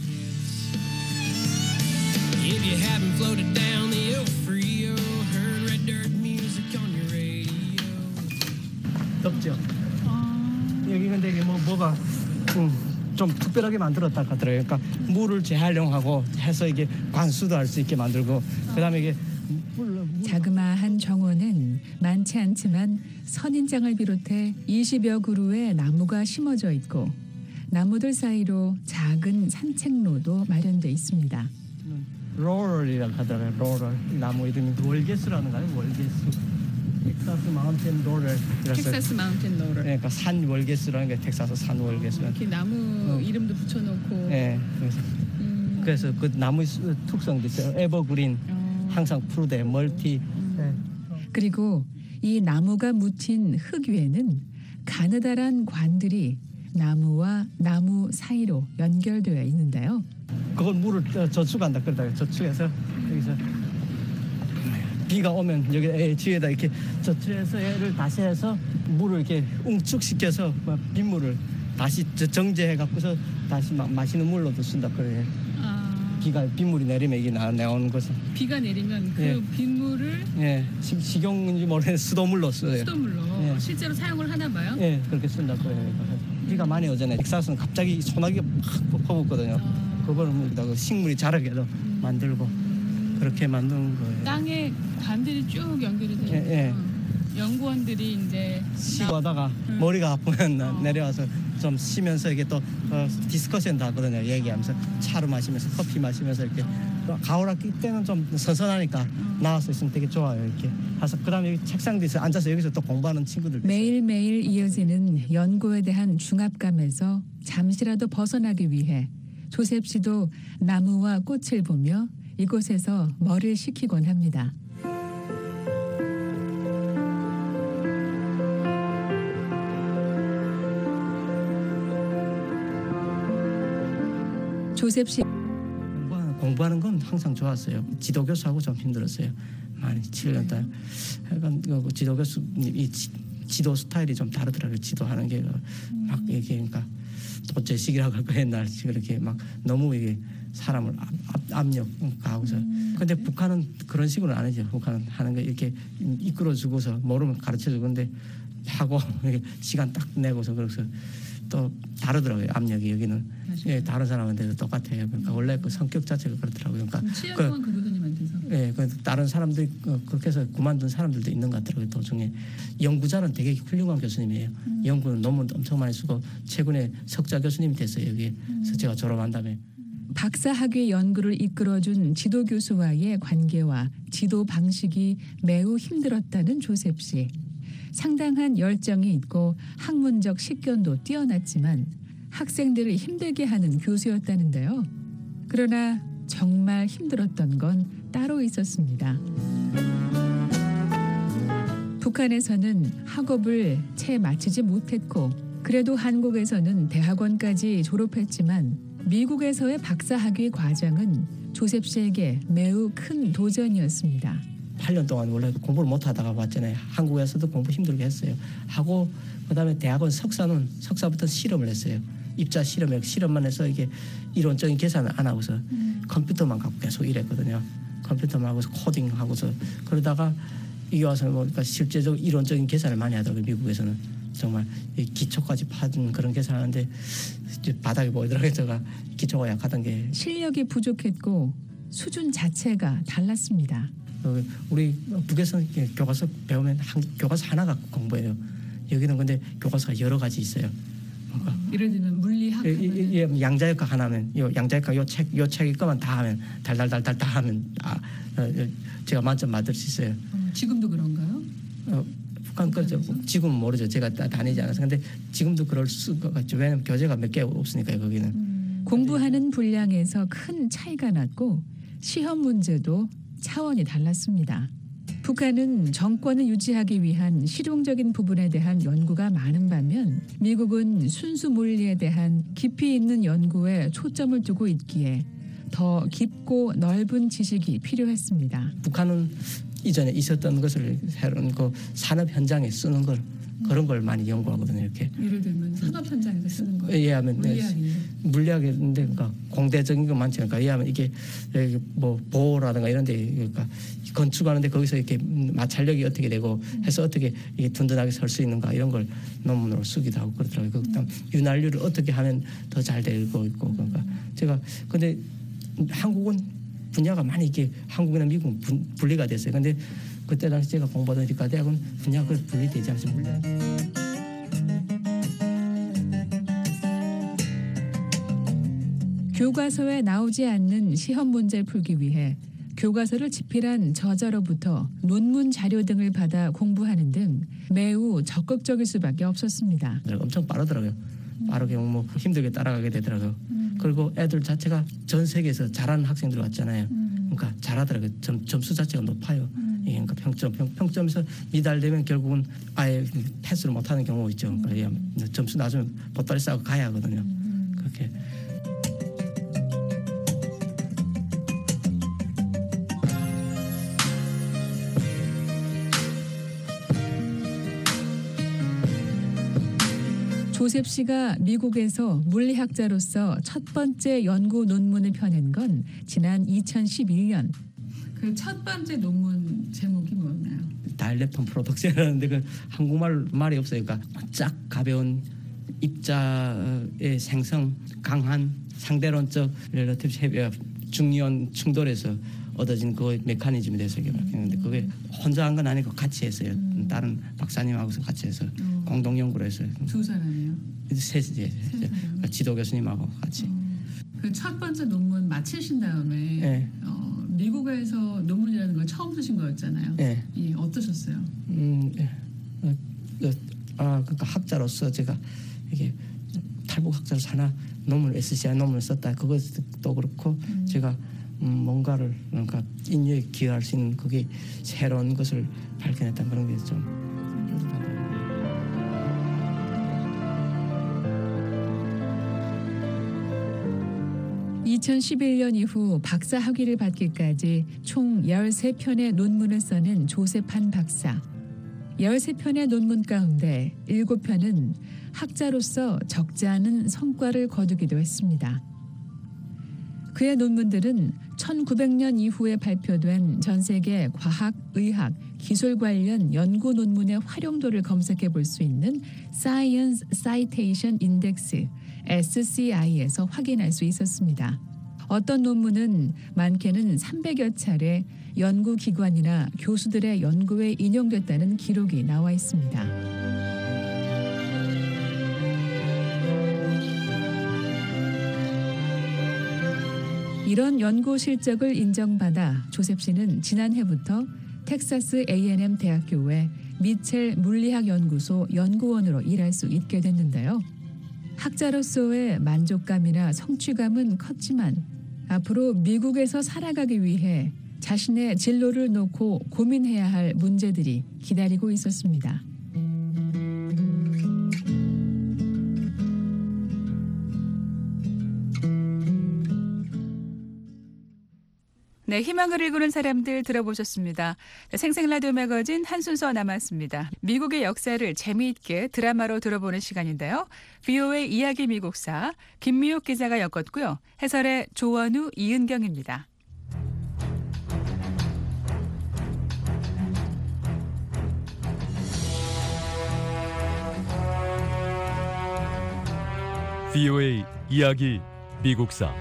덥죠. 여기 근데 이게 뭐 뭐가 음, 좀 특별하게 만들었다 하더라고요. 그러니까 물을 재활용하고 해서 이게 관수도 할 수 있게 만들고 그다음에 이게 자그마한 정원은 많지 않지만 선인장을 비롯해 이십여 그루의 나무가 심어져 있고 나무들 사이로 작은 산책로도 마련돼 있습니다. 로럴이라고 하더라고요. 로럴 나무 이름이 월계수라는 거예요. 월계수. 텍사스 마운틴 로럴. 텍사스 마운틴 로럴. 그러니까 산 월계수라는 게 텍사스 산 월계수. 이렇게 나무 어. 이름도 붙여놓고. 네. 그래서, 음. 그래서 그 나무 특성도 있어요. 에버그린, 어. 항상 푸르데, 멀티. 음. 네. 그리고 이 나무가 묻힌 흙 위에는 가느다란 관들이 나무와 나무 사이로 연결되어 있는데요. 그걸 물을 저축한다 그러다가 저축해서 여기서 비가 오면 여기 뒤에다 이렇게 저축해서 얘를 다시 해서 물을 이렇게 웅축시켜서 빗물을 다시 정제해 갖고서 다시 마시는 물로도 쓴다 그래요. 아. 비가 빗물이 내리면 이게 나 나오는 것은. 비가 내리면 그 예. 빗물을 예 시, 식용인지 모르겠는데 수도물로 써요. 수도물로 예. 실제로 사용을 하나 봐요? 예 그렇게 쓴다 그래요. 비가 많이 오잖아요. 텍사스는 갑자기 소나기가 팍 퍼붓거든요. 아. 그거는 식물이 자라게도 음. 만들고 그렇게 만든 거예요. 땅에 관들이 쭉 연결이 되어 예, 예. 연구원들이 이제 쉬고 하다가 음. 머리가 아프면 어. 내려와서 좀 쉬면서 이게 또 어, 디스커션도 하거든요. 얘기하면서 어. 차로 마시면서 커피 마시면서 이렇게 어. 가을학기 때는 좀 선선하니까 어. 나와서 있으면 되게 좋아요. 이렇게 그래서 그다음에 여기 책상도 있어요. 앉아서 여기서 또 공부하는 친구들. 매일매일 이어지는 연구에 대한 중압감에서 잠시라도 벗어나기 위해 조셉 씨도 나무와 꽃을 보며 이곳에서 머리를 식히곤 합니다. 조셉 씨 공부하는, 공부하는 건 항상 좋았어요. 지도 교수하고 좀 힘들었어요. 많이 칠 년 동안. 약간 그 지도 교수님 이 지도 스타일이 좀 다르더라고요. 지도하는 게 막 이게 그러니까 도제식이라고 할 거 옛날 그렇게 막 너무 이게 사람을 압, 압, 압력하고서. 음. 근데 북한은 그런 식으로 안 하죠. 북한은 하는 거 이렇게 이끌어주고서 모르면 가르쳐주고 근데 하고 시간 딱 내고서 그래서 또 다르더라고요. 압력이 여기는. 예, 다른 사람한테도 똑같아요. 그러니까 원래 그 성격 자체가 그렇더라고요. 그러니까 칠 년 동안 그 교수님한테서. 예, 그 다른 사람들이 그렇게 해서 그만둔 사람들도 있는 것 같더라고요. 도중에 연구자는 되게 훌륭한 교수님이에요. 음. 연구는 논문도 엄청 많이 쓰고 최근에 석자 교수님이 됐어요. 여기에서 음. 제가 졸업한 다음에. 박사학위 연구를 이끌어준 지도 교수와의 관계와 지도 방식이 매우 힘들었다는 조셉 씨. 상당한 열정이 있고 학문적 식견도 뛰어났지만 학생들을 힘들게 하는 교수였다는데요. 그러나 정말 힘들었던 건 따로 있었습니다. 북한에서는 학업을 채 마치지 못했고 그래도 한국에서는 대학원까지 졸업했지만 미국에서의 박사학위 과정은 조셉 씨에게 매우 큰 도전이었습니다. 팔 년 동안 원래 공부를 못하다가 왔잖아요. 한국에서도 공부 힘들게 했어요. 하고 그다음에 대학원 석사는 석사부터 실험을 했어요. 입자 실험에 실험만 해서 이게 이론적인 계산을 안 하고서 음. 컴퓨터만 갖고 계속 일했거든요. 컴퓨터만 하고서 코딩하고서 그러다가 이게 와서 보니까 실제적으로 이론적인 계산을 많이 하더라고요. 미국에서는 정말 기초까지 파는 그런 계산하는데 바닥에 보이더라고요. 제가 기초가 약하던 게 실력이 부족했고 수준 자체가 달랐습니다. 우리 북에서는 교과서 배우면 한, 교과서 하나 갖고 공부해요. 여기는 근데 교과서가 여러 가지 있어요. 그러니까 예를 들면 물리학 예, 예, 예, 양자역학 하나면 요 양자역학 요 책 요 책일 거만 다 하면 달달달달 다 하면 아, 어, 제가 만점 받을 수 있어요. 어, 지금도 그런가요? 어, 북한 거죠. 지금은 모르죠. 제가 다 다니지 않아서. 근데 지금도 그럴 수가 있죠. 왜냐면 교재가 몇 개 없으니까요. 거기는. 음. 공부하는 분량에서 큰 차이가 났고 시험 문제도 차원이 달랐습니다. 북한은 정권을 유지하기 위한 실용적인 부분에 대한 연구가 많은 반면 미국은 순수 물리에 대한 깊이 있는 연구에 초점을 두고 있기에 더 깊고 넓은 지식이 필요했습니다. 북한은 이전에 있었던 것을 새로운 그 산업 현장에 쓰는 걸 그런 걸 많이 연구하거든요. 이렇게. 예를 들면 산업 현장에서 쓰는 거예요. 예하면 물리학이. 물리학인데 그러니까 공대적인 거 많지 않을까. 예하면 이게 뭐 보호라든가 이런데 그러니까 건축하는데 거기서 이렇게 마찰력이 어떻게 되고 해서 어떻게 이게 든든하게 설 수 있는가 이런 걸 논문으로 쓰기도 하고 그러더라고요. 그다음 윤활유를 어떻게 하면 더 잘 되고 있고 그러니까 제가 근데 한국은 분야가 많이 이게 한국이나 미국은 분, 분리가 됐어요. 근데 그때 당시 제가 공부하던理科대학은 분야가 분리되지 않습니다. 교과서에 나오지 않는 시험 문제를 풀기 위해 교과서를 집필한 저자로부터 논문 자료 등을 받아 공부하는 등 매우 적극적일 수밖에 없었습니다. 엄청 빠르더라고요. 빠르게 뭐 힘들게 따라가게 되더라고요. 그리고 애들 자체가 전 세계에서 잘하는 학생들 왔잖아요. 그러니까 잘하더라고요. 점, 점수 자체가 높아요. 예, 그러니까 평점, 평, 평점에서 미달되면 결국은 아예 패스를 못하는 경우가 있죠. 그러니까 점수 낮으면 보따리 싸고 가야 하거든요. 그렇게. 조셉 씨가 미국에서 물리학자로서 첫 번째 연구 논문을 펴낸 건 지난 이천십일 년. 그 첫 번째 논문 제목이 뭐였나요? 다일렉트론 프로덕션이라는데 그 한국말 말이 없어요. 그러니까 쫙 가벼운 입자의 생성 강한 상대론적 렐러티브 중이온 충돌에서 얻어진 그 메커니즘에 대해서 개발했는데 그게 혼자 한 건 아니고 같이 했어요. 음. 다른 박사님하고서 같이 해서 어. 공동 연구를 했어요. 두 사람이요? 세, 세, 세, 세 지도 교수님하고 같이. 어. 그 첫 번째 논문 마치신 다음에 네. 어, 미국에서 논문이라는 걸 처음 쓰신 거였잖아요. 네. 예, 어떠셨어요? 음, 어, 어, 아 그러니까 학자로서 제가 이게 탈북 학자로서 하나 논문 에스씨아이 논문을 썼다. 그것도 그렇고 음. 제가 음, 뭔가를 그러니까 인류에 기여할 수 있는 그게 새로운 것을 발견했다는 그런 게 좀. 이천십일 년 이후 박사 학위를 받기까지 총 열세 편의 논문을 써낸 조셉한 박사. 열세 편의 논문 가운데 일곱 편은 학자로서 적지 않은 성과를 거두기도 했습니다. 그의 논문들은 천구백 년 이후에 발표된 전 세계 과학, 의학, 기술 관련 연구 논문의 활용도를 검색해 볼 수 있는 Science Citation Index 에스씨아이에서 확인할 수 있었습니다. 어떤 논문은 많게는 삼백여 차례 연구기관이나 교수들의 연구에 인용됐다는 기록이 나와 있습니다. 이런 연구 실적을 인정받아 조셉 씨는 지난해부터 텍사스 에이앤엠 대학교의 미첼 물리학연구소 연구원으로 일할 수 있게 됐는데요. 학자로서의 만족감이나 성취감은 컸지만 앞으로 미국에서 살아가기 위해 자신의 진로를 놓고 고민해야 할 문제들이 기다리고 있었습니다. 네, 희망을 일구는 사람들 들어보셨습니다. 생생라디오 매거진 한 순서 남았습니다. 미국의 역사를 재미있게 드라마로 들어보는 시간인데요. 브이오에이 이야기 미국사 김미옥 기자가 엮었고요. 해설의 조원우, 이은경입니다. 브이오에이 이야기 미국사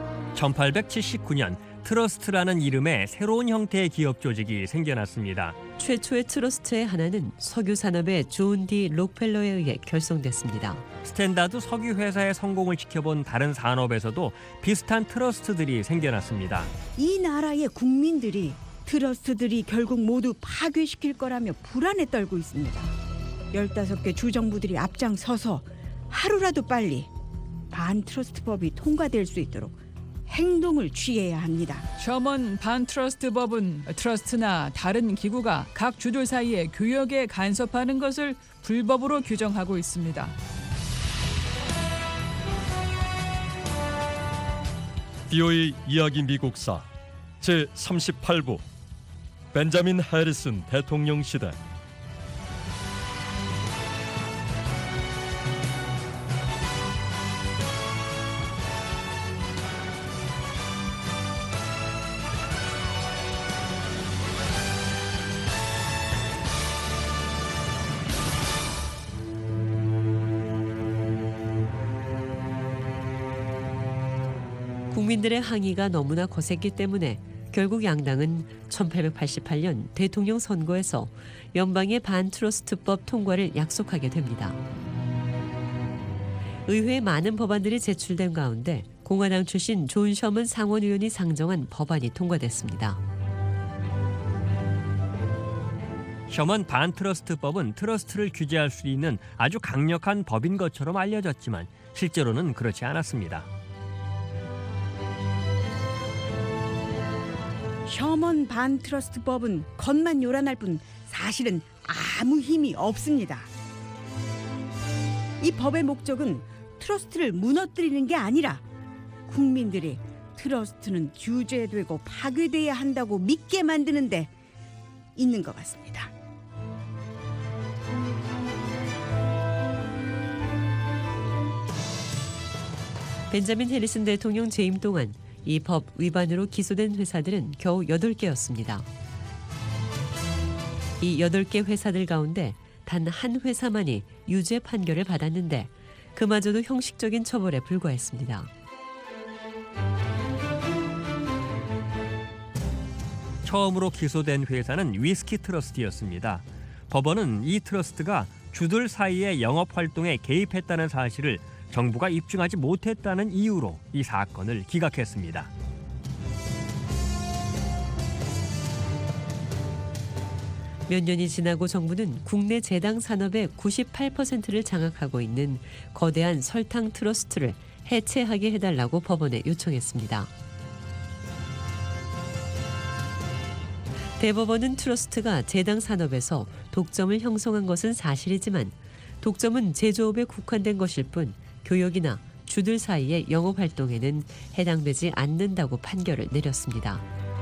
천팔백칠십구 년 트러스트라는 이름의 새로운 형태의 기업 조직이 생겨났습니다. 최초의 트러스트의 하나는 석유 산업의 존 디 록펠러에 의해 결성됐습니다. 스탠다드 석유 회사의 성공을 지켜본 다른 산업에서도 비슷한 트러스트들이 생겨났습니다. 이 나라의 국민들이 트러스트들이 결국 모두 파괴시킬 거라며 불안에 떨고 있습니다. 열다섯 개 주정부들이 앞장서서 하루라도 빨리 반트러스트법이 통과될 수 있도록 행동을 취해야 합니다. 셔먼 반트러스트법은 트러스트나 다른 기구가 각 주들 사이의 교역에 간섭하는 것을 불법으로 규정하고 있습니다. 비오에이 이야기 미국사 제삼십팔 부 벤자민 해리슨 대통령 시대. 국민들의 항의가 너무나 거셌기 때문에 결국 양당은 천팔백팔십팔 년 대통령 선거에서 연방의 반트러스트법 통과를 약속하게 됩니다. 의회에 많은 법안들이 제출된 가운데 공화당 출신 존 셔먼 상원의원이 상정한 법안이 통과됐습니다. 셔먼 반트러스트법은 트러스트를 규제할 수 있는 아주 강력한 법인 것처럼 알려졌지만 실제로는 그렇지 않았습니다. 셔먼 반트러스트법은 겉만 요란할 뿐 사실은 아무 힘이 없습니다. 이 법의 목적은 트러스트를 무너뜨리는 게 아니라 국민들이 트러스트는 규제되고 파괴돼야 한다고 믿게 만드는 데 있는 것 같습니다. 벤자민 해리슨 대통령 재임 동안 이 법 위반으로 기소된 회사들은 겨우 여덟 개였습니다. 이 여덟 개 회사들 가운데 단 한 회사만이 유죄 판결을 받았는데 그마저도 형식적인 처벌에 불과했습니다. 처음으로 기소된 회사는 위스키 트러스트였습니다. 법원은 이 트러스트가 주들 사이의 영업 활동에 개입했다는 사실을 정부가 입증하지 못했다는 이유로 이 사건을 기각했습니다. 몇 년이 지나고 정부는 국내 제당 산업의 구십팔 퍼센트를 장악하고 있는 거대한 설탕 트러스트를 해체하게 해달라고 법원에 요청했습니다. 대법원은 트러스트가 제당 산업에서 독점을 형성한 것은 사실이지만 독점은 제조업에 국한된 것일 뿐 교역이나 주들 사이의 영업 활동에는 해당되지 않는다고 판결을 내렸습니다.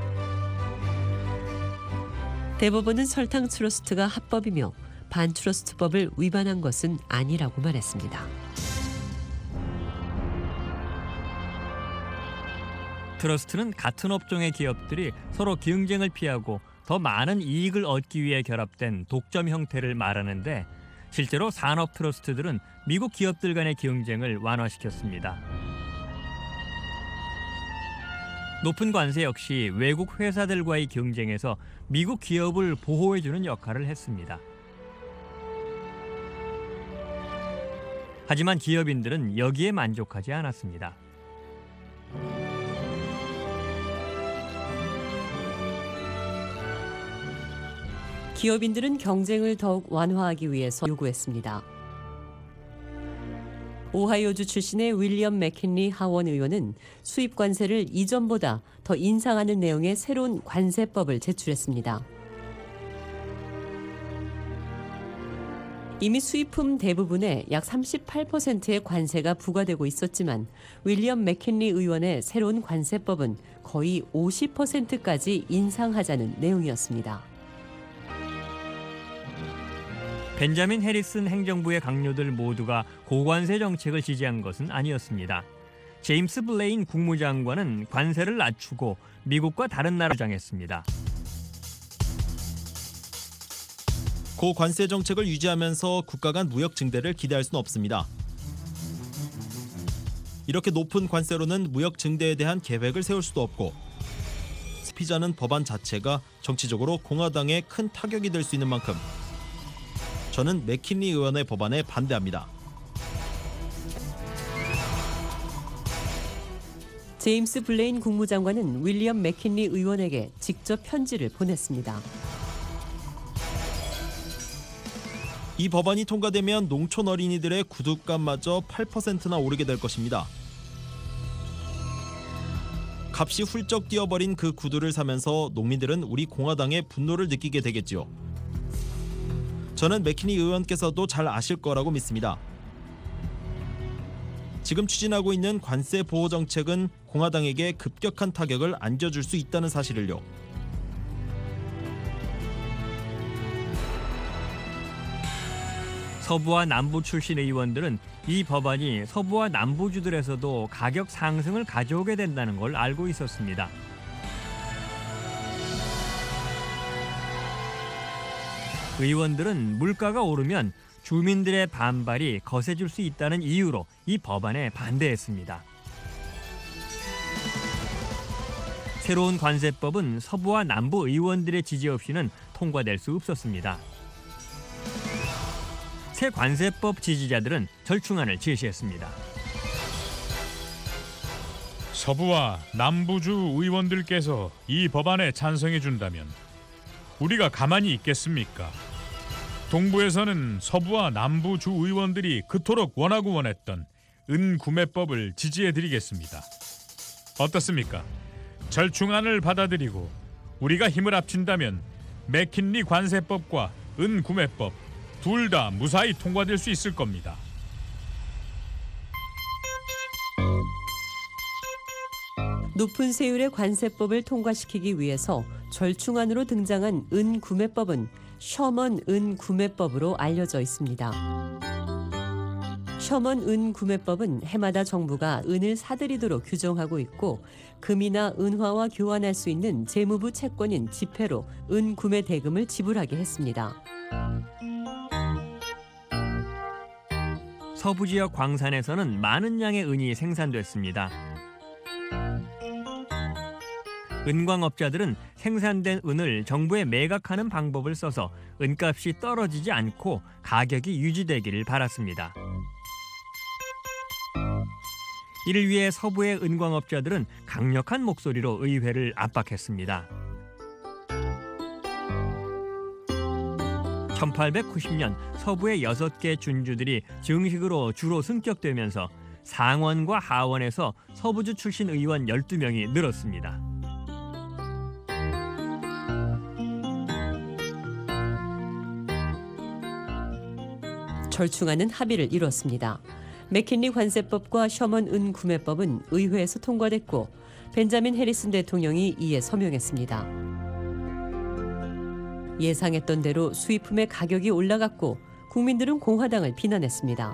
대법원은 설탕 트러스트가 합법이며 반트러스트법을 위반한 것은 아니라고 말했습니다. 트러스트는 같은 업종의 기업들이 서로 경쟁을 피하고 더 많은 이익을 얻기 위해 결합된 독점 형태를 말하는데 실제로 산업 트러스트들은 미국 기업들 간의 경쟁을 완화시켰습니다. 높은 관세 역시 외국 회사들과의 경쟁에서 미국 기업을 보호해주는 역할을 했습니다. 하지만 기업인들은 여기에 만족하지 않았습니다. 기업인들은 경쟁을 더욱 완화하기 위해서 요구했습니다. 오하이오주 출신의 윌리엄 맥킨리 하원 의원은 수입 관세를 이전보다 더 인상하는 내용의 새로운 관세법을 제출했습니다. 이미 수입품 대부분에 약 삼십팔 퍼센트의 관세가 부과되고 있었지만 윌리엄 맥킨리 의원의 새로운 관세법은 거의 오십 퍼센트까지 인상하자는 내용이었습니다. 벤자민 해리슨 행정부의 강요들 모두가 고관세 정책을 지지한 것은 아니었습니다. 제임스 블레인 국무장관은 관세를 낮추고 미국과 다른 나라를 주장했습니다. 고관세 정책을 유지하면서 국가 간 무역 증대를 기대할 수는 없습니다. 이렇게 높은 관세로는 무역 증대에 대한 계획을 세울 수도 없고 높이자는 법안 자체가 정치적으로 공화당에 큰 타격이 될 수 있는 만큼 저는 맥킨리 의원의 법안에 반대합니다. 제임스 블레인 국무장관은 윌리엄 맥킨리 의원에게 직접 편지를 보냈습니다. 이 법안이 통과되면 농촌 어린이들의 구두값마저 팔 퍼센트나 오르게 될 것입니다. 값이 훌쩍 뛰어버린 그 구두를 사면서 농민들은 우리 공화당의 분노를 느끼게 되겠지요. 저는 맥키니 의원께서도 잘 아실 거라고 믿습니다. 지금 추진하고 있는 관세 보호 정책은 공화당에게 급격한 타격을 안겨줄 수 있다는 사실을요. 서부와 남부 출신 의원들은 이 법안이 서부와 남부주들에서도 가격 상승을 가져오게 된다는 걸 알고 있었습니다. 의원들은 물가가 오르면 주민들의 반발이 거세질 수 있다는 이유로 이 법안에 반대했습니다. 새로운 관세법은 서부와 남부 의원들의 지지 없이는 통과될 수 없었습니다. 새 관세법 지지자들은 절충안을 제시했습니다. 서부와 남부주 의원들께서 이 법안에 찬성해 준다면 우리가 가만히 있겠습니까? 동부에서는 서부와 남부주 의원들이 그토록 원하고 원했던 은구매법을 지지해 드리겠습니다. 어떻습니까? 절충안을 받아들이고 우리가 힘을 합친다면 맥킨리 관세법과 은구매법 둘 다 무사히 통과될 수 있을 겁니다. 높은 세율의 관세법을 통과시키기 위해서 절충안으로 등장한 은구매법은 셔먼 은구매법으로 알려져 있습니다. 셔먼 은구매법은 해마다 정부가 은을 사들이도록 규정하고 있고 금이나 은화와 교환할 수 있는 재무부 채권인 지폐로 은구매 대금을 지불하게 했습니다. 서부 지역 광산에서는 많은 양의 은이 생산됐습니다. 은광업자들은 생산된 은을 정부에 매각하는 방법을 써서 은값이 떨어지지 않고 가격이 유지되기를 바랐습니다. 이를 위해 서부의 은광업자들은 강력한 목소리로 의회를 압박했습니다. 천팔백구십 년 서부의 여섯 개 준주들이 정식으로 주로 승격되면서 상원과 하원에서 서부주 출신 의원 열두 명이 늘었습니다. 절충안은 합의를 이뤘습니다. 맥킨리 관세법과 셔먼 은구매법은 의회에서 통과됐고 벤자민 해리슨 대통령이 이에 서명했습니다. 예상했던 대로 수입품의 가격이 올라갔고 국민들은 공화당을 비난했습니다.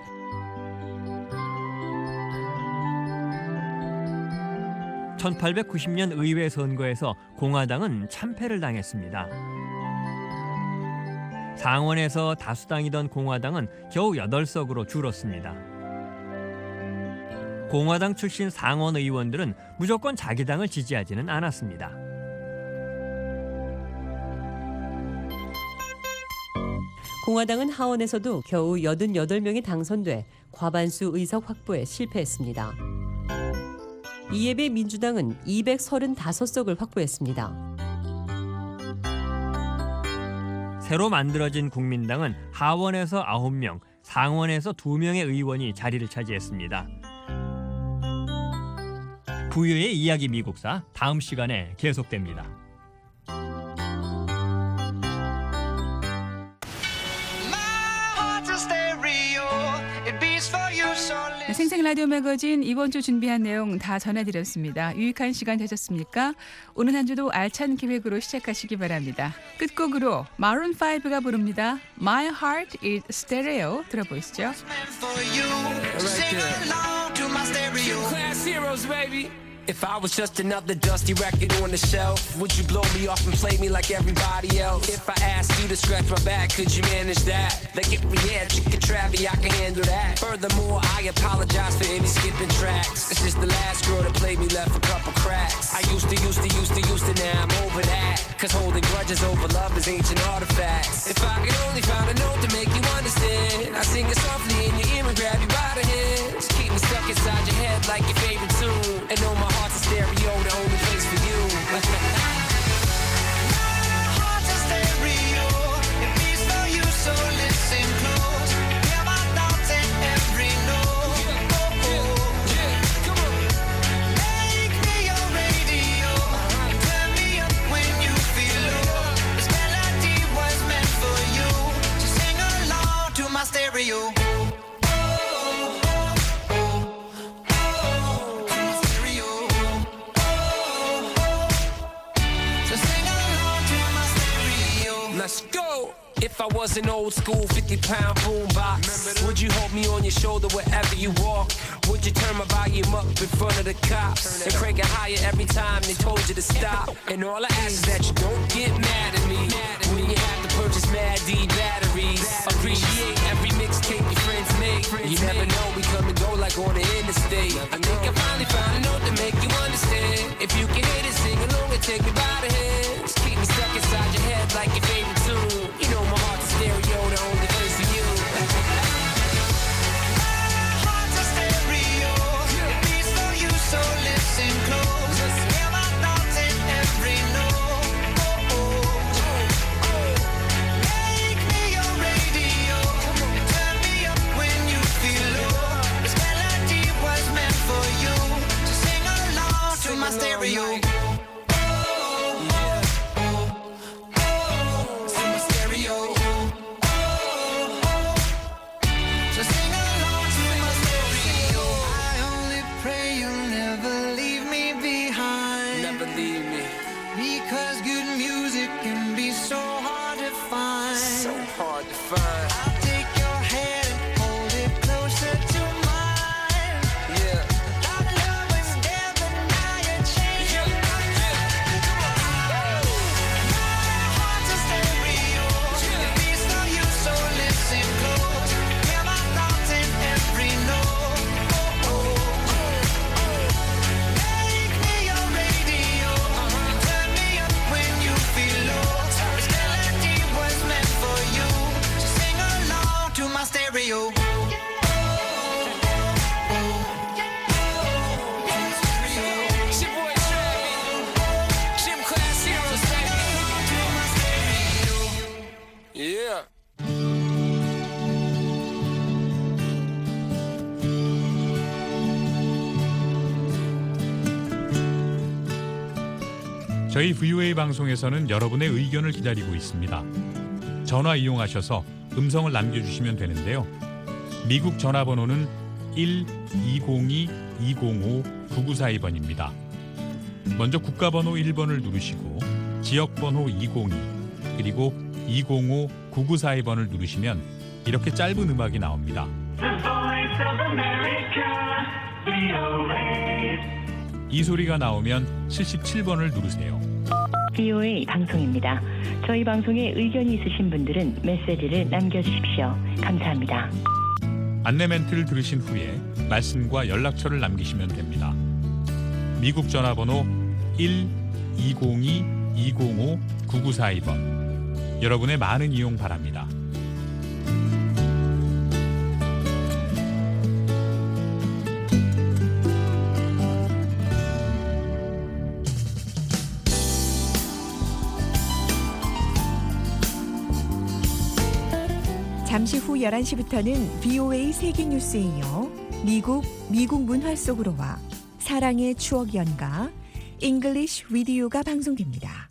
천팔백구십 년 의회 선거에서 공화당은 참패를 당했습니다. 상원에서 다수당이던 공화당은 겨우 여덟 석으로 줄었습니다. 공화당 출신 상원 의원들은 무조건 자기 당을 지지하지는 않았습니다. 공화당은 하원에서도 겨우 여든여덟 명이 당선돼 과반수 의석 확보에 실패했습니다. 이에 비해 민주당은 이백삼십오 석을 확보했습니다. 새로 만들어진 국민당은 하원에서 아홉 명, 상원에서 두 명의 의원이 자리를 차지했습니다. 부유의 이야기 미국사 다음 시간에 계속됩니다. 생생 라디오 매거진 이번 주 준비한 내용 다 전해드렸습니다. 유익한 시간 되셨습니까? 오늘 한 주도 알찬 기획으로 시작하시기 바랍니다. 끝곡으로 마룬 파이브가 부릅니다. My Heart is Stereo 들어보시죠. Sing along to my stereo. Class heroes, baby. If I was just another dusty record on the shelf, would you blow me off and play me like everybody else? If I asked you to scratch my back, could you manage that? Like if we had chicken travy, I can handle that. Furthermore, I apologize for any skipping tracks. This is the last girl that played me, left a couple cracks. I used to, used to, used to, used to, now I'm over that. Cause holding grudges over love is ancient artifacts. If I could only find a note to make you understand, I sing it softly in your ear and grab you by the hands. Keep me stuck inside your head like your favorite tune. And know my heart's a stereo, the only place for you. My heart's a stereo, it beats for you, so listen close. Hear my thoughts in every note. Oh, oh. Yeah, come on. Make me your radio, turn me up when you feel low. This melody was meant for you, so sing along to my stereo. Let's go! If I was an old school fifty pound boombox, would you hold me on your shoulder wherever you walk? Would you turn my volume up in front of the cops and crank it higher every time they told you to stop? And all I ask is that you don't get mad at me when you have to purchase Mad D batteries. Appreciate every mixtape your friends make. You never know, we come and go like on the interstate. I think I finally found a note to make you understand. If you can hit it, sing along and take me by the hands. Keep me stuck inside your head like your favorite tune. You know my heart's a stereo, the only place for you. My heart's a stereo, it beats for you, so listen close. Hear my thoughts in every note. Oh, oh, oh. Make me your radio, turn me up when you feel low. This melody was meant for you, so sing along to my stereo. 저희 브이오에이 방송에서는 여러분의 의견을 기다리고 있습니다. 전화 이용하셔서 음성을 남겨주시면 되는데요. 미국 전화번호는 일 이공이 이공오 구구사이 번입니다. 먼저 국가번호 일 번을 누르시고 지역번호 이공이 그리고 이공오 구구사이 번을 누르시면 이렇게 짧은 음악이 나옵니다. 이 소리가 나오면 칠십칠 번을 누르세요. 브이오에이 방송입니다. 저희 방송에 의견이 있으신 분들은 메시지를 남겨주십시오. 감사합니다. 안내 멘트를 들으신 후에 말씀과 연락처를 남기시면 됩니다. 미국 전화번호 일 이공이 이공오 구구사이 번. 여러분의 많은 이용 바랍니다. 잠시 후 열한 시부터는 브이오에이 세계뉴스에 이어 미국, 미국 문화 속으로와 사랑의 추억 연가, 잉글리쉬 위디오가 방송됩니다.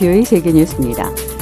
비오에이 세계뉴스입니다.